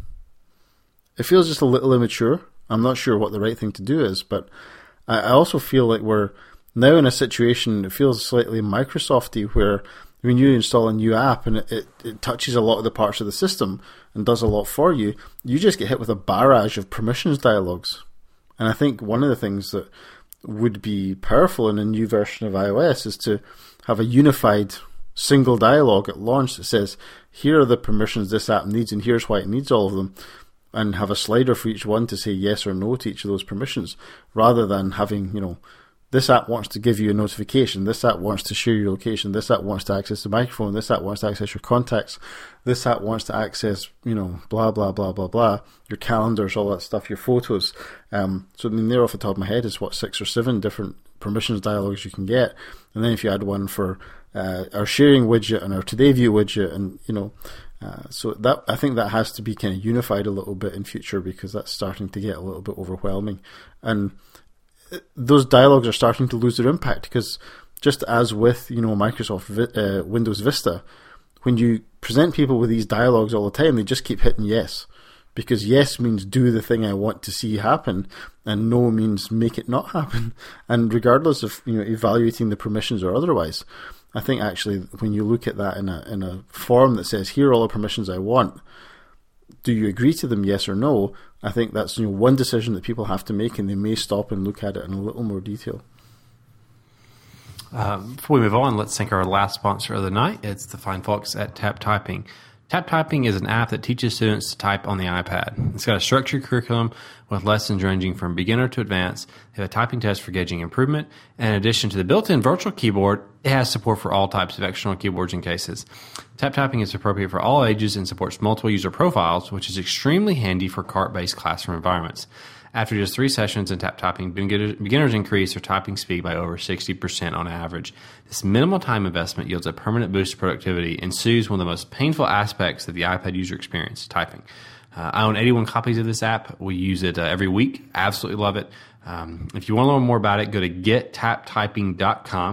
It feels just a little immature. I'm not sure what the right thing to do is, but I also feel like we're now in a situation that feels slightly Microsoft-y, where when you install a new app and it, it, it touches a lot of the parts of the system and does a lot for you, you just get hit with a barrage of permissions dialogues. And I think one of the things that would be powerful in a new version of iOS is to have a unified single dialogue at launch that says, here are the permissions this app needs and here's why it needs all of them, and have a slider for each one to say yes or no to each of those permissions, rather than having, you know, this app wants to give you a notification, this app wants to share your location, this app wants to access the microphone, this app wants to access your contacts, this app wants to access, you know, blah, blah, blah, blah, blah, your calendars, all that stuff, your photos. Um, so, I mean, there off the top of my head is, what, six or seven different permissions dialogues you can get. And then if you add one for uh, our sharing widget and our Today View widget, and, you know, Uh, so that I think that has to be kind of unified a little bit in future, because that's starting to get a little bit overwhelming, and those dialogues are starting to lose their impact, because just as with, you know, Microsoft uh, Windows Vista, when you present people with these dialogues all the time, they just keep hitting yes, because yes means do the thing I want to see happen, and no means make it not happen, and regardless of, you know, evaluating the permissions or otherwise. I think actually when you look at that in a in a form that says, here are all the permissions I want, do you agree to them, yes or no? I think that's, you know, one decision that people have to make, and they may stop and look at it in a little more detail. Um, before we move on, let's thank our last sponsor of the night. It's the fine folks at Tap Typing. Tap Typing is an app that teaches students to type on the iPad. It's got a structured curriculum with lessons ranging from beginner to advanced. They have a typing test for gauging improvement. And in addition to the built-in virtual keyboard, it has support for all types of external keyboards and cases. Tap Typing is appropriate for all ages and supports multiple user profiles, which is extremely handy for cart-based classroom environments. After just three sessions in Tap Typing, beginners increase their typing speed by over sixty percent on average. This minimal time investment yields a permanent boost to productivity and soothes one of the most painful aspects of the iPad user experience, typing. Uh, I own eighty-one copies of this app. We use it uh, every week. Absolutely love it. Um, if you want to learn more about it, go to get tap typing dot com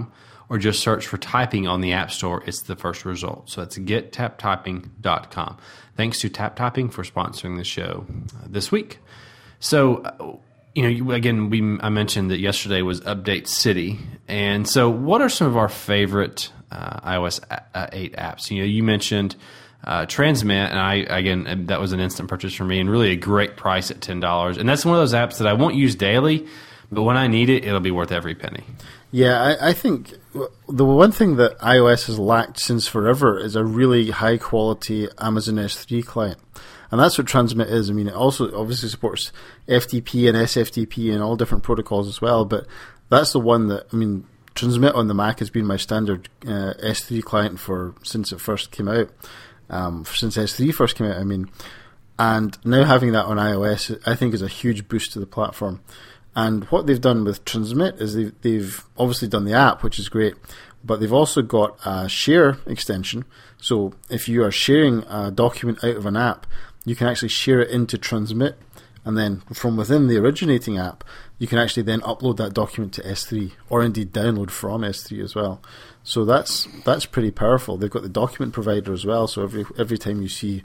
or just search for typing on the App Store. It's the first result. So that's get tap typing dot com. Thanks to TapTyping for sponsoring the show uh, this week. So, uh, you know, you, again, we I mentioned that yesterday was Update City. And so what are some of our favorite uh, iOS eight apps? You know, you mentioned uh, Transmit, and I, again, that was an instant purchase for me and really a great price at ten dollars. And that's one of those apps that I won't use daily, but when I need it, it'll be worth every penny. Yeah, I, I think the one thing that iOS has lacked since forever is a really high-quality Amazon S three client. And that's what Transmit is. I mean, it also obviously supports F T P and S F T P and all different protocols as well, but that's the one that, I mean, Transmit on the Mac has been my standard uh, S three client for since it first came out, um, since S three first came out, I mean. And now having that on iOS, I think, is a huge boost to the platform. And what they've done with Transmit is they've, they've obviously done the app, which is great, but they've also got a share extension. So if you are sharing a document out of an app, you can actually share it into Transmit, and then from within the originating app, you can actually then upload that document to S three, or indeed download from S three as well. So that's that's pretty powerful. They've got the document provider as well, so every every time you see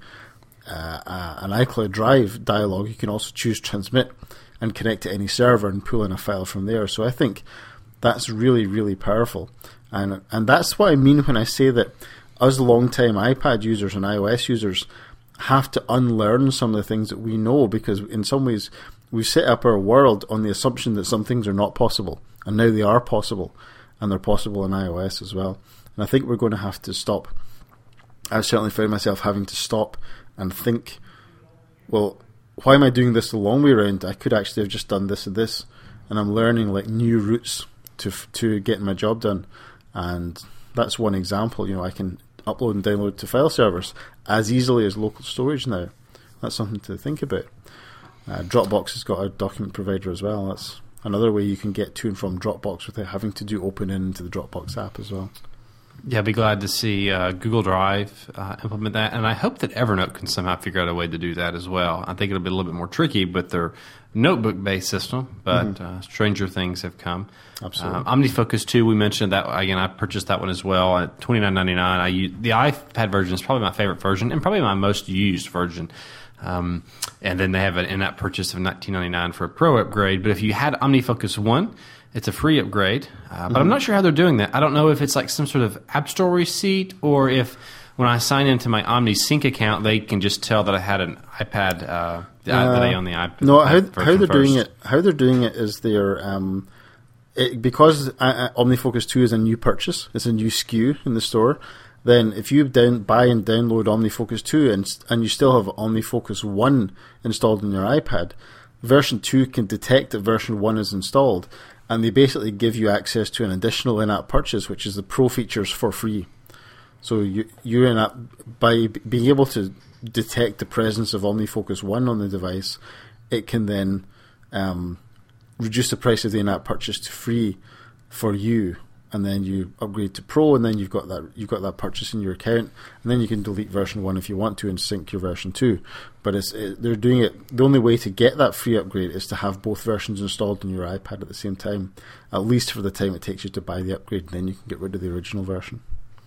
uh, uh, an iCloud Drive dialog, you can also choose Transmit and connect to any server and pull in a file from there. So I think that's really, really powerful. And and that's what I mean when I say that us long-time iPad users and iOS users have to unlearn some of the things that we know, because in some ways we've set up our world on the assumption that some things are not possible, and now they are possible, and they're possible in iOS as well. And I think we're going to have to stop. I've certainly found myself having to stop and think, well, why am I doing this the long way around? I could actually have just done this and this, and I'm learning like new routes to to getting my job done. And that's one example. You know, I can upload and download to file servers as easily as local storage now. That's something to think about. Uh, Dropbox has got a document provider as well. That's another way you can get to and from Dropbox without having to do open in into the Dropbox app as well. Yeah, I'd be glad to see uh, Google Drive uh, implement that, and I hope that Evernote can somehow figure out a way to do that as well. I think it'll be a little bit more tricky, but they're notebook-based system, but mm-hmm. uh, stranger things have come. Absolutely. Um, OmniFocus two, we mentioned that again. I purchased that one as well at twenty-nine ninety-nine. I use, the iPad version is probably my favorite version and probably my most used version. Um, and then they have an in-app purchase of nineteen ninety-nine for a Pro upgrade. But if you had OmniFocus one, it's a free upgrade. Uh, but mm-hmm. I'm not sure how they're doing that. I don't know if it's like some sort of App Store receipt, or if when I sign into my OmniSync account, they can just tell that I had an iPad. Uh, uh, that I own the iPad. No, how, how they're first. doing it? How they're doing it is they're um, it, because uh, OmniFocus two is a new purchase. It's a new S K U in the store. Then if you down, buy and download OmniFocus two and and you still have OmniFocus one installed on your iPad, version two can detect that version one is installed, and they basically give you access to an additional in-app purchase, which is the Pro features for free. So you you in app by being able to detect the presence of OmniFocus one on the device, it can then um, reduce the price of the in-app purchase to free for you, and then you upgrade to Pro, and then you've got that you've got that purchase in your account, and then you can delete version one if you want to and sync your version two. But it's it, they're doing it. The only way to get that free upgrade is to have both versions installed on your iPad at the same time, at least for the time it takes you to buy the upgrade, and then you can get rid of the original version.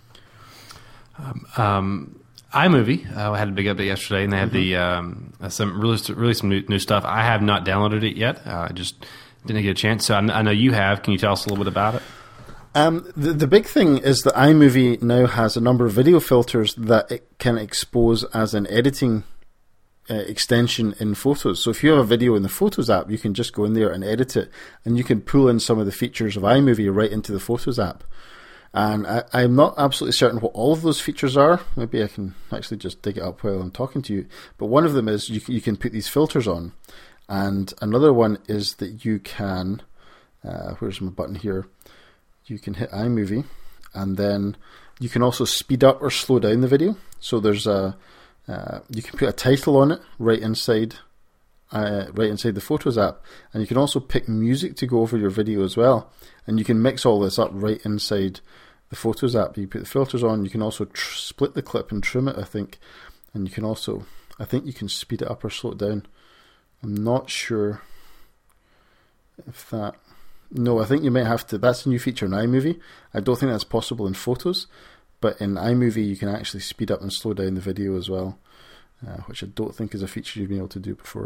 Um, um, iMovie, uh, I had a big update yesterday, and they had mm-hmm. the um, uh, some really really some new, new stuff. I have not downloaded it yet. Uh, I just didn't get a chance. So I, I know you have. Can you tell us a little bit about it? Um, the, the big thing is that iMovie now has a number of video filters that it can expose as an editing uh, extension in Photos. So if you have a video in the Photos app, you can just go in there and edit it, and you can pull in some of the features of iMovie right into the Photos app. And I, I'm not absolutely certain what all of those features are. Maybe I can actually just dig it up while I'm talking to you. But one of them is you, you can put these filters on. And another one is that you can, uh, where's my button here? You can hit iMovie, and then you can also speed up or slow down the video. So there's a, uh, you can put a title on it right inside Uh, right inside the Photos app, and you can also pick music to go over your video as well, and you can mix all this up right inside the Photos app. You put the filters on, you can also tr- split the clip and trim it, I think, and you can also, I think you can speed it up or slow it down. I'm not sure if that, No, I think you might have to. That's a new feature in iMovie. I don't think that's possible in Photos, but in iMovie you can actually speed up and slow down the video as well, uh, which I don't think is a feature you've been able to do before.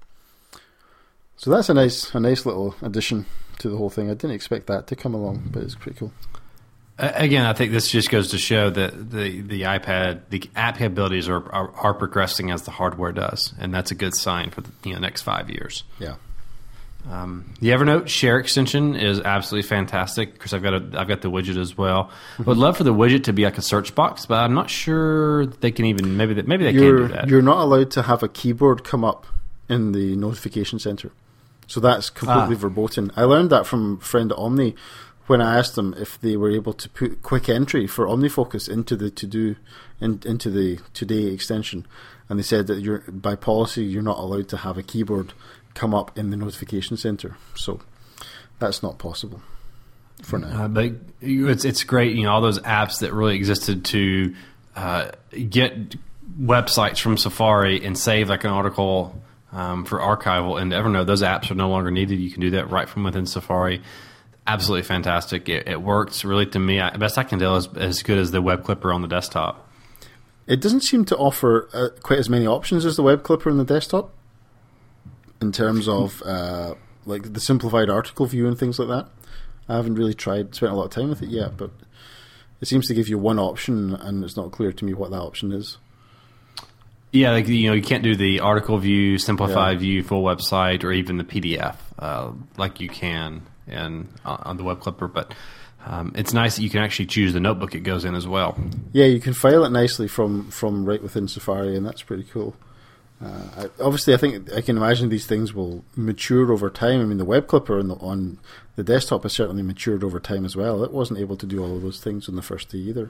So that's a nice, a nice little addition to the whole thing. I didn't expect that to come along, but it's pretty cool. Again, I think this just goes to show that the, the iPad, the app capabilities are, are are progressing as the hardware does, and that's a good sign for the you know, next five years. Yeah. Um, the Evernote Share extension is absolutely fantastic because I've got a, I've got the widget as well. Mm-hmm. I would love for the widget to be like a search box, but I'm not sure they can even maybe that maybe they you're, can do that. You're not allowed to have a keyboard come up in the notification center, so that's completely ah. verboten. I learned that from a friend at Omni when I asked them if they were able to put quick entry for OmniFocus into the to do in, into the Today extension, and they said that you're by policy you're not allowed to have a keyboard come up in the notification center, so that's not possible for now. Uh, but it's it's great, you know, all those apps that really existed to uh, get websites from Safari and save like an article um, for archival into Evernote. Those apps are no longer needed. You can do that right from within Safari. Absolutely fantastic. It, it works really, to me, I, best I can tell, is as good as the web clipper on the desktop. It doesn't seem to offer uh, quite as many options as the web clipper on the desktop in terms of uh, like the simplified article view and things like that. I haven't really tried, spent a lot of time with it yet, but it seems to give you one option, and it's not clear to me what that option is. Yeah, like, you know, you can't do the article view, simplified yeah. view, full website, or even the P D F uh, like you can in uh, on the web clipper, but um, it's nice that you can actually choose the notebook it goes in as well. Yeah, you can file it nicely from, from right within Safari, and that's pretty cool. Uh, I, obviously, I think I can imagine these things will mature over time. I mean, the web clipper on the, on the desktop has certainly matured over time as well. It wasn't able to do all of those things on the first day either.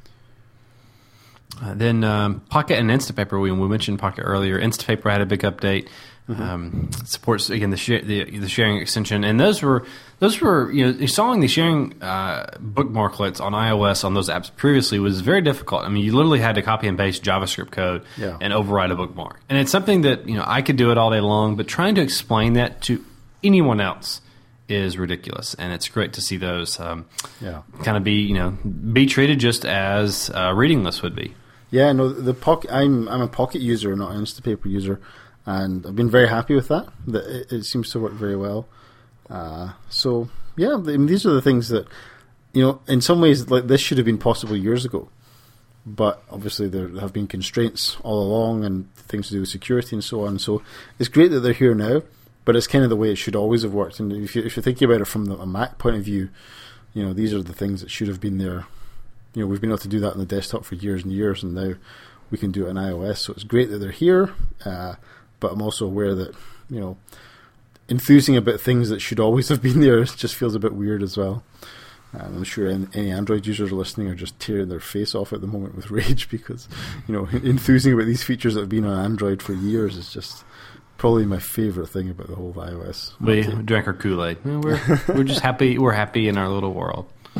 Uh, then um, Pocket and Instapaper, we, we mentioned Pocket earlier. Instapaper had a big update. Mm-hmm. Um, supports again the, share, the the sharing extension, and those were those were you know installing the sharing uh, bookmarklets on iOS on those apps previously was very difficult. I mean, you literally had to copy and paste JavaScript code yeah. and override a bookmark, and it's something that you know I could do it all day long, but trying to explain that to anyone else is ridiculous, and it's great to see those um, yeah. kind of be you know be treated just as a reading list would be. Yeah, no, the Pocket. I'm I'm a Pocket user, not an Instapaper user. And I've been very happy with that. That it, it seems to work very well. Uh, so yeah, I mean, these are the things that you know. In some ways, like this should have been possible years ago, but obviously there have been constraints all along, and things to do with security and so on. So it's great that they're here now, but it's kind of the way it should always have worked. And if you if you're thinking about it from the, a Mac point of view, you know, these are the things that should have been there. You know, we've been able to do that on the desktop for years and years, and now we can do it on iOS. So it's great that they're here. Uh, But I'm also aware that, you know, enthusing about things that should always have been there just feels a bit weird as well. Um, I'm sure any Android users listening are just tearing their face off at the moment with rage because, you know, enthusing about these features that have been on Android for years is just probably my favorite thing about the whole iOS. We drank our Kool-Aid. We're we're just happy. We're happy in our little world.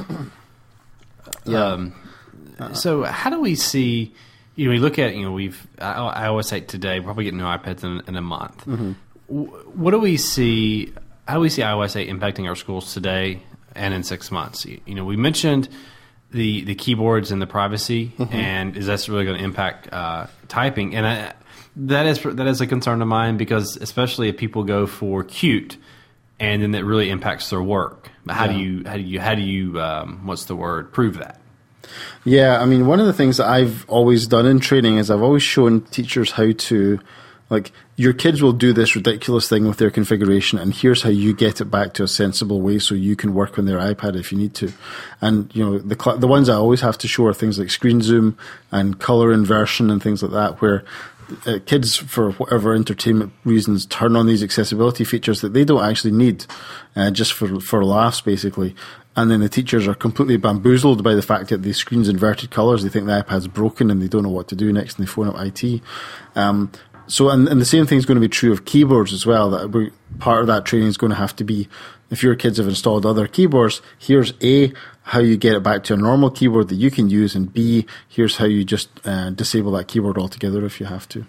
Yeah. Um, uh, so how do we see? You know, we look at, you know, we've iOS eight today, probably getting new iPads in, in a month. Mm-hmm. What do we see, how do we see iOS eight impacting our schools today and in six months? You know, we mentioned the the keyboards and the privacy, mm-hmm. and is that really going to impact uh, typing? And I, that is that is a concern of mine because especially if people go for Qt, and then it really impacts their work. How yeah. do you, how do you, how do you, um, what's the word, prove that? Yeah, I mean, one of the things that I've always done in training is I've always shown teachers how to, like, your kids will do this ridiculous thing with their configuration, and here's how you get it back to a sensible way so you can work on their iPad if you need to. And, you know, the the ones I always have to show are things like screen zoom and color inversion and things like that, where uh, kids, for whatever entertainment reasons, turn on these accessibility features that they don't actually need, uh, just for, for laughs, basically. And then the teachers are completely bamboozled by the fact that the screen's inverted colours. They think the iPad's broken and they don't know what to do next, and they phone up I T. Um, so, and, and the same thing is going to be true of keyboards as well. That we, part of that training is going to have to be, if your kids have installed other keyboards, here's A, how you get it back to a normal keyboard that you can use, and B, here's how you just uh, disable that keyboard altogether if you have to.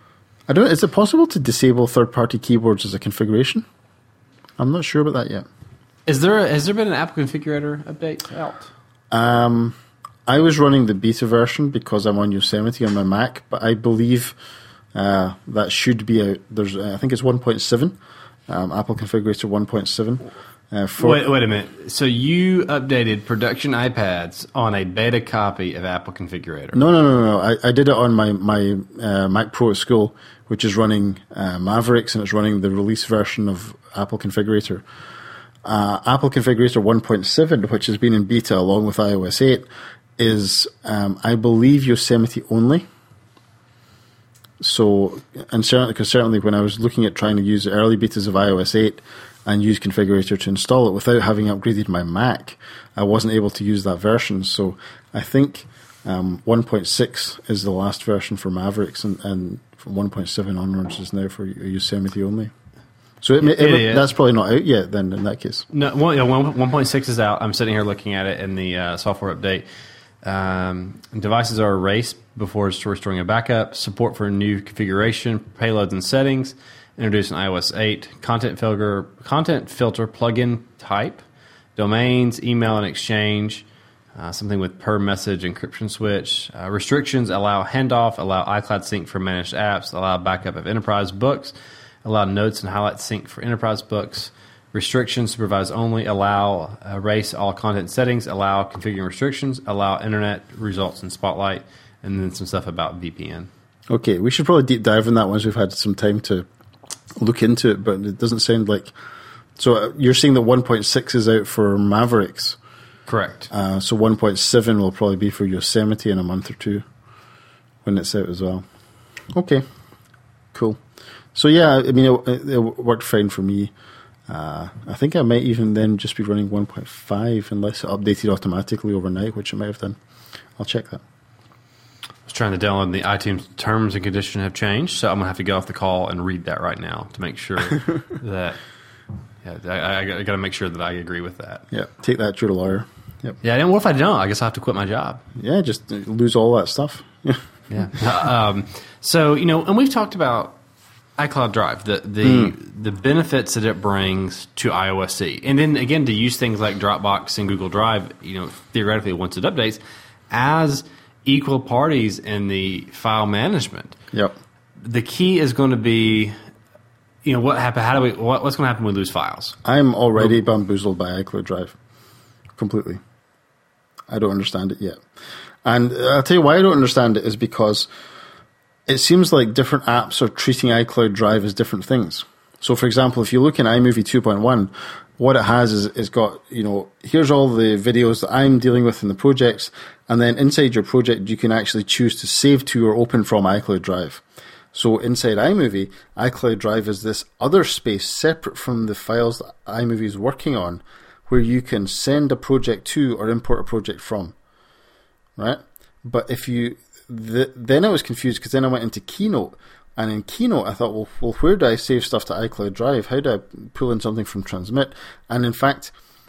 I don't. Is it possible to disable third-party keyboards as a configuration? I'm not sure about that yet. Is there a, has there been an Apple Configurator update out? Um, I was running the beta version because I'm on Yosemite on my Mac, but I believe uh, that should be out. There's, I think it's one point seven, um, Apple Configurator one point seven. Uh, for wait, wait a minute. So you updated production iPads on a beta copy of Apple Configurator? No, no, no, no. I, I did it on my my uh, Mac Pro at school, which is running uh, Mavericks, and it's running the release version of Apple Configurator. Uh, Apple Configurator one point seven, which has been in beta along with iOS eight, is, um, I believe, Yosemite only. So, and certainly, because certainly when I was looking at trying to use the early betas of iOS eight and use Configurator to install it without having upgraded my Mac, I wasn't able to use that version. So I think um, one point six is the last version for Mavericks, and, and from one point seven onwards is now for Yosemite only. So it, it, it, that's probably not out yet then in that case. No, well, yeah, one point six is out. I'm sitting here looking at it in the uh, software update. Um, devices are erased before restoring a backup. Support for new configuration, payloads and settings. Introduced in iOS eight. Content filter, content filter plugin type. Domains, email and exchange. Uh, something with per message encryption switch. Uh, restrictions allow handoff, allow iCloud sync for managed apps, allow backup of enterprise books, allow notes and highlight sync for enterprise books. Restrictions, supervise only, allow erase all content settings, allow configuring restrictions, allow internet results in Spotlight, and then some stuff about V P N. Okay, we should probably deep dive in that once we've had some time to look into it, but it doesn't sound like... So you're saying that one point six is out for Mavericks? Correct. Uh, so one point seven will probably be for Yosemite in a month or two when it's out as well. Okay, cool. So yeah, I mean, it, it worked fine for me. Uh, I think I might even then just be running one point five unless it updated automatically overnight, which it might have done. I'll check that. I was trying to download the iTunes terms and conditions have changed, so I'm going to have to get off the call and read that right now to make sure that... Yeah, I, I got to make sure that I agree with that. Yeah, take that to the lawyer. Yep. Yeah, and what if I don't? I guess I'll have to quit my job. Yeah, just lose all that stuff. Yeah. uh, um, so, you know, and we've talked about iCloud Drive, the the, mm. the benefits that it brings to iOS. And then, again, to use things like Dropbox and Google Drive, you know, theoretically, once it updates, as equal parties in the file management. Yep. The key is going to be... You know, what happen? How do we? What, what's going to happen when we lose files? I'm already bamboozled by iCloud Drive, completely. I don't understand it yet, and I'll tell you why I don't understand it is because it seems like different apps are treating iCloud Drive as different things. So, for example, if you look in iMovie two point one, what it has is it's got, you know, here's all the videos that I'm dealing with in the projects, and then inside your project you can actually choose to save to or open from iCloud Drive. So inside iMovie, iCloud Drive is this other space separate from the files that iMovie is working on, where you can send a project to or import a project from, right? But if you, the, then I was confused because then I went into Keynote, and in Keynote I thought, well, well, where do I save stuff to iCloud Drive? How do I pull in something from Transmit? And in fact,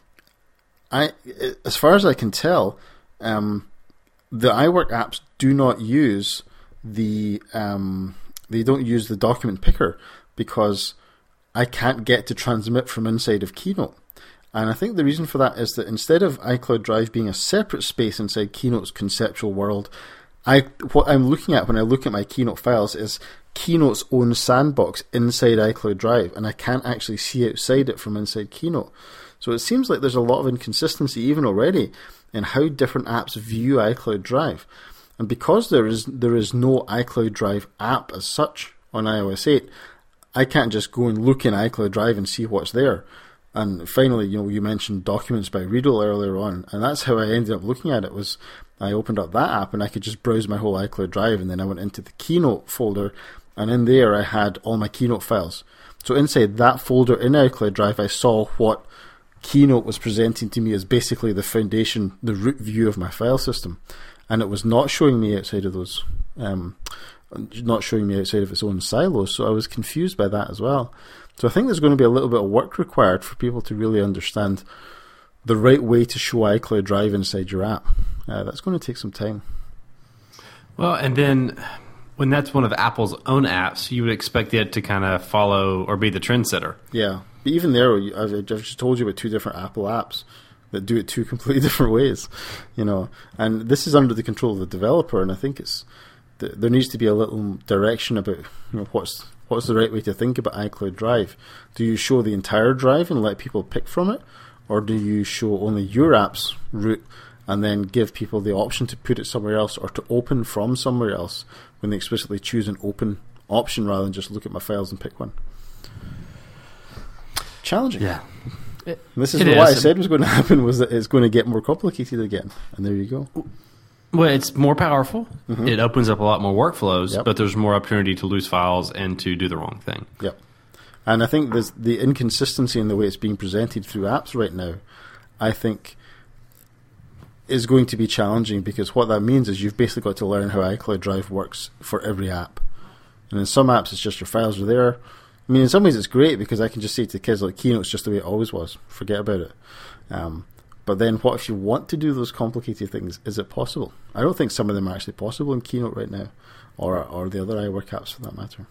I, as far as I can tell, um, the iWork apps do not use the um, they don't use the document picker because I can't get to Transmit from inside of Keynote. And I think the reason for that is that instead of iCloud Drive being a separate space inside Keynote's conceptual world, I what I'm looking at when I look at my Keynote files is Keynote's own sandbox inside iCloud Drive, and I can't actually see outside it from inside Keynote. So it seems like there's a lot of inconsistency even already in how different apps view iCloud Drive. And because there is there is no iCloud Drive app as such on iOS eight, I can't just go and look in iCloud Drive and see what's there. And finally, you know, you mentioned Documents by Readle earlier on, and that's how I ended up looking at it. Was I opened up that app and I could just browse my whole iCloud Drive, and then I went into the Keynote folder, and in there I had all my Keynote files. So inside that folder in iCloud Drive, I saw what Keynote was presenting to me as basically the foundation, the root view of my file system. And it was not showing me outside of those, um, not showing me outside of its own silos. So I was confused by that as well. So I think there's going to be a little bit of work required for people to really understand the right way to show iCloud Drive inside your app. Uh, that's going to take some time. Well, and then when that's one of Apple's own apps, you would expect it to kind of follow or be the trendsetter. Yeah. But even there, I've, I've just told you about two different Apple apps that do it two completely different ways, you know. And this is under the control of the developer, and I think it's there needs to be a little direction about, you know, what's what's the right way to think about iCloud Drive. Do you show the entire drive and let people pick from it, or do you show only your app's root and then give people the option to put it somewhere else or to open from somewhere else when they explicitly choose an open option rather than just look at my files and pick one? Challenging. Yeah. It, this is what is. I said was going to happen, was that it's going to get more complicated again. And there you go. Well, it's more powerful. Mm-hmm. It opens up a lot more workflows, yep. but there's more opportunity to lose files and to do the wrong thing. Yep. And I think there's the inconsistency in the way it's being presented through apps right now, I think, is going to be challenging, because what that means is you've basically got to learn how iCloud Drive works for every app. And in some apps, it's just your files are there. I mean, in some ways it's great because I can just say to the kids, like, Keynote's just the way it always was. Forget about it. Um, but then what if you want to do those complicated things? Is it possible? I don't think some of them are actually possible in Keynote right now, or or the other iWork apps for that matter.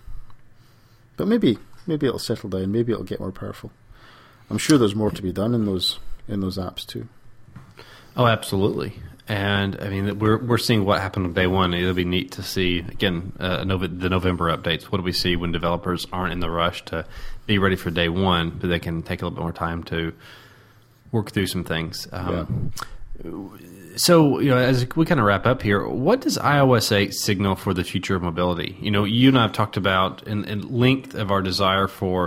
But maybe maybe it'll settle down. Maybe it'll get more powerful. I'm sure there's more to be done in those in those apps too. Oh, absolutely. And I mean, we're we're seeing what happened on day one. It'll be neat to see again uh, Nov- the November updates. What do we see when developers aren't in the rush to be ready for day one, but they can take a little bit more time to work through some things. Um, yeah. So, you know, as we kind of wrap up here, what does i O S eight signal for the future of mobility? You know, you and I have talked about in, in length of our desire for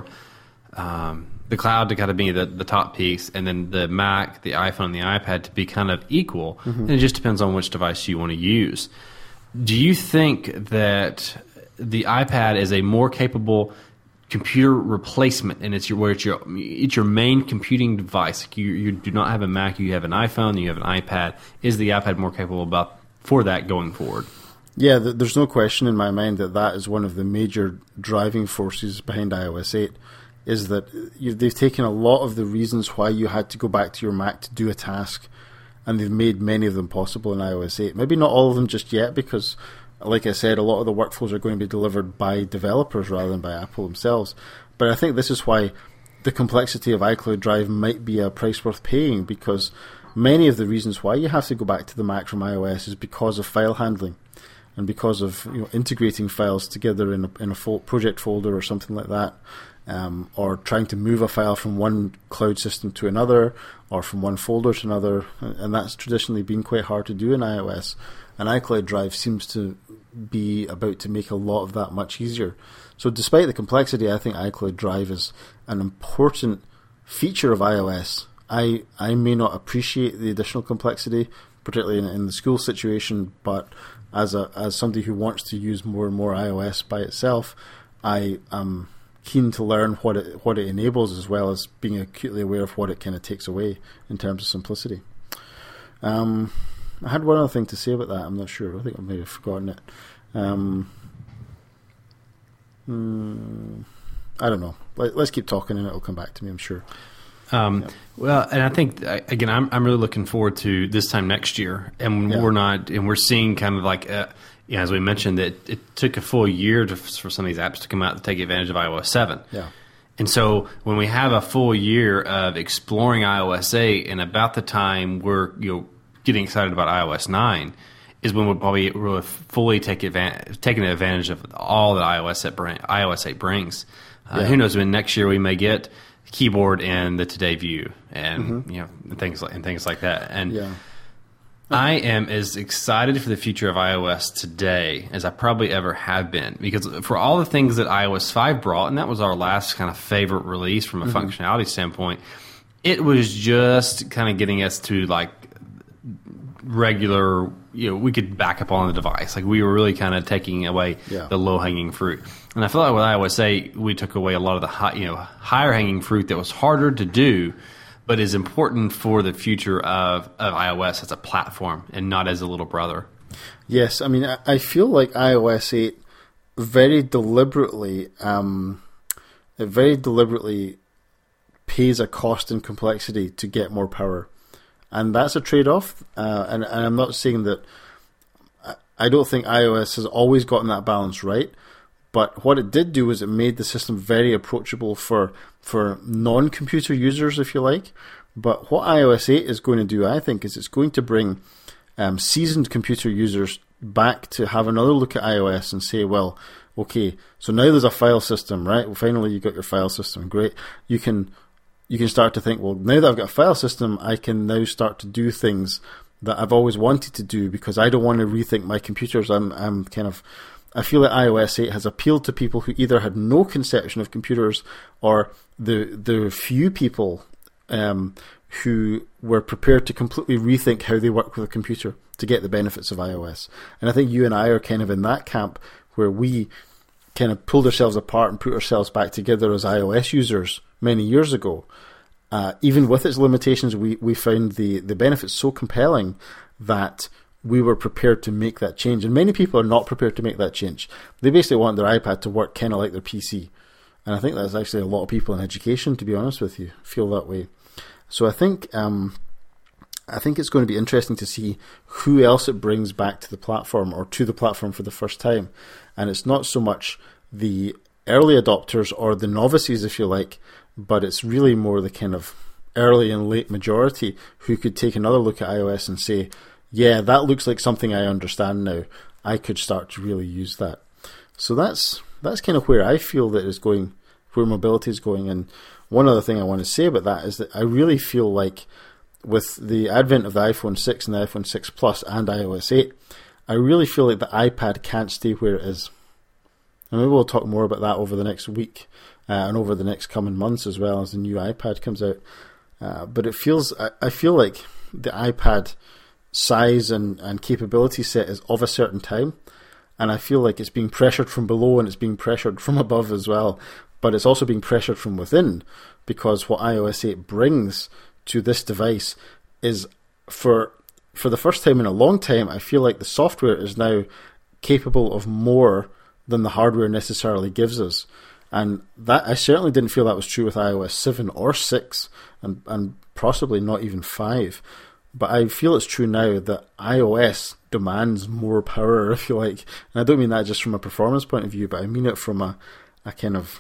um, the cloud to kind of be the, the top piece, and then the Mac, the iPhone, and the iPad to be kind of equal. Mm-hmm. And it just depends on which device you want to use. Do you think that the iPad is a more capable computer replacement, and it's your where it's your it's your main computing device? Like you you do not have a Mac, you have an iPhone, you have an iPad. Is the iPad more capable about for that going forward? Yeah, th- there's no question in my mind that that is one of the major driving forces behind i O S eight. Is that you, they've taken a lot of the reasons why you had to go back to your Mac to do a task, and they've made many of them possible in i O S eight. Maybe not all of them just yet, because, like I said, a lot of the workflows are going to be delivered by developers rather than by Apple themselves. But I think this is why the complexity of iCloud Drive might be a price worth paying, because many of the reasons why you have to go back to the Mac from iOS is because of file handling and because of, you know, integrating files together in a, in a fo- project folder or something like that. Um, or trying to move a file from one cloud system to another, or from one folder to another, and that's traditionally been quite hard to do in iOS. And iCloud Drive seems to be about to make a lot of that much easier. So despite the complexity, I think iCloud Drive is an important feature of iOS. I I may not appreciate the additional complexity, particularly in, in the school situation, but as a as somebody who wants to use more and more iOS by itself, I am keen to learn what it what it enables, as well as being acutely aware of what it kind of takes away in terms of simplicity. Um, I had one other thing to say about that. I'm not sure. I think I may have forgotten it. Um, hmm, I don't know. Let, let's keep talking, and it'll come back to me, I'm sure. Um, yep. Well, and I think again, I'm I'm really looking forward to this time next year, and yeah. we're not, and we're seeing kind of like. Uh, Yeah, as we mentioned, that it, it took a full year to, for some of these apps to come out to take advantage of i O S seven. Yeah. And so when we have a full year of exploring i O S eight, and about the time we're you know getting excited about i O S nine, is when we'll probably really fully take advantage, taking advantage of all that i O S eight brings. Uh, yeah. Who knows, when next year we may get keyboard and the Today View, and mm-hmm. you know and things like and things like that. And yeah. I am as excited for the future of iOS today as I probably ever have been, because for all the things that i O S five brought, and that was our last kind of favorite release from a mm-hmm. functionality standpoint, it was just kind of getting us to like regular, you know, we could back up on the device. Like we were really kind of taking away yeah. the low-hanging fruit. And I feel like with i O S eight, we took away a lot of the high, you know, higher-hanging fruit that was harder to do, but is important for the future of, of iOS as a platform and not as a little brother. Yes, I mean, I, I feel like i O S eight very deliberately, um, it very deliberately pays a cost in complexity to get more power. And that's a trade-off, uh, and, and I'm not saying that, I don't think iOS has always gotten that balance right, But what it did do was it made the system very approachable for for non-computer users, if you like. But what i O S eight is going to do, I think, is it's going to bring um, seasoned computer users back to have another look at iOS and say, well, okay, so now there's a file system, right? Well, finally you got your file system, great. You can you can start to think, well, now that I've got a file system, I can now start to do things that I've always wanted to do because I don't want to rethink my computers. I'm I'm kind of I feel that i O S eight has appealed to people who either had no conception of computers or the the few people um, who were prepared to completely rethink how they work with a computer to get the benefits of iOS. And I think you and I are kind of in that camp where we kind of pulled ourselves apart and put ourselves back together as iOS users many years ago. Uh, even with its limitations, we, we found the, the benefits so compelling that we were prepared to make that change. And many people are not prepared to make that change. They basically want their iPad to work kind of like their P C. And I think that's actually a lot of people in education, to be honest with you, feel that way. So I think um, I think it's going to be interesting to see who else it brings back to the platform or to the platform for the first time. And it's not so much the early adopters or the novices, if you like, but it's really more the kind of early and late majority who could take another look at iOS and say, yeah, that looks like something I understand now. I could start to really use that. So that's that's kind of where I feel that is going, where mobility is going. And one other thing I want to say about that is that I really feel like with the advent of the iPhone six and the iPhone six Plus and i O S eight, I really feel like the iPad can't stay where it is. And maybe we'll talk more about that over the next week uh, and over the next coming months as well as the new iPad comes out. Uh, but it feels, I, I feel like the iPad size and, and capability set is of a certain time. And I feel like it's being pressured from below and it's being pressured from above as well. But it's also being pressured from within because what i O S eight brings to this device is for for the first time in a long time, I feel like the software is now capable of more than the hardware necessarily gives us. And that I certainly didn't feel that was true with i O S seven or six and, and possibly not even five. But I feel it's true now that iOS demands more power, if you like. And I don't mean that just from a performance point of view, but I mean it from a, a kind of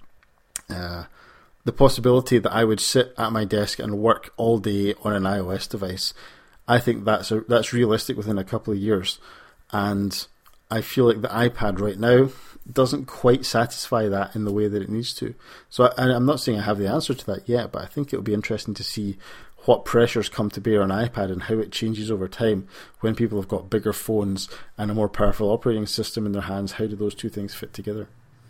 uh, the possibility that I would sit at my desk and work all day on an iOS device. I think that's a, that's realistic within a couple of years. And I feel like the iPad right now doesn't quite satisfy that in the way that it needs to. So I, I'm not saying I have the answer to that yet, but I think it'll be interesting to see what pressures come to bear on iPad and how it changes over time when people have got bigger phones and a more powerful operating system in their hands. How do those two things fit together?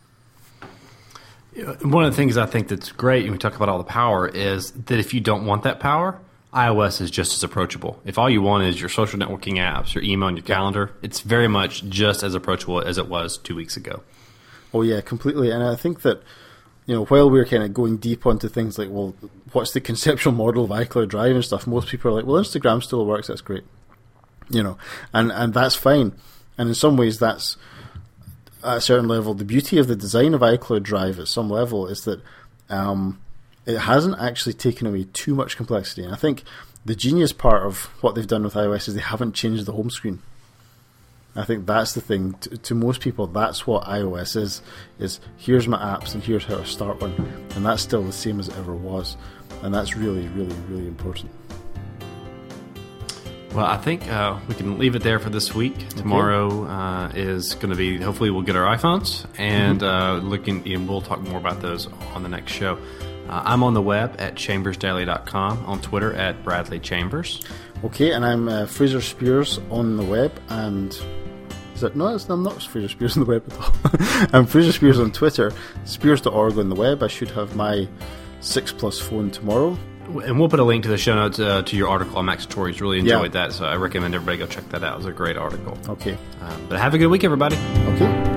One of the things I think that's great when we talk about all the power is that if you don't want that power, iOS is just as approachable. If all you want is your social networking apps, your email, and your calendar, it's very much just as approachable as it was two weeks ago. Oh yeah, completely. And I think that, you know, while we're kind of going deep onto things like, well, what's the conceptual model of iCloud Drive and stuff, most people are like, well, Instagram still works, that's great. You know, and, and that's fine. And in some ways that's, at a certain level, the beauty of the design of iCloud Drive at some level is that um, it hasn't actually taken away too much complexity. And I think the genius part of what they've done with iOS is they haven't changed the home screen. I think that's the thing. To, to most people, that's what iOS is, is here's my apps and here's how to start one. And that's still the same as it ever was. And that's really, really, really important. Well, I think uh, we can leave it there for this week. Okay. Tomorrow uh, is going to be, hopefully we'll get our iPhones, and mm-hmm. uh, looking, and we'll talk more about those on the next show. Uh, I'm on the web at chambers daily dot com, on Twitter at Bradley Chambers. Okay, and I'm uh, Fraser Spears on the web, and is that, no, I'm not Fraser Spears on the web at all. I'm Fraser Spears on Twitter, spears dot org on the web. I should have my six Plus phone tomorrow. And we'll put a link to the show notes uh, to your article on MacStories. Really enjoyed yeah. that, so I recommend everybody go check that out. It was a great article. Okay. Um, but have a good week, everybody. Okay.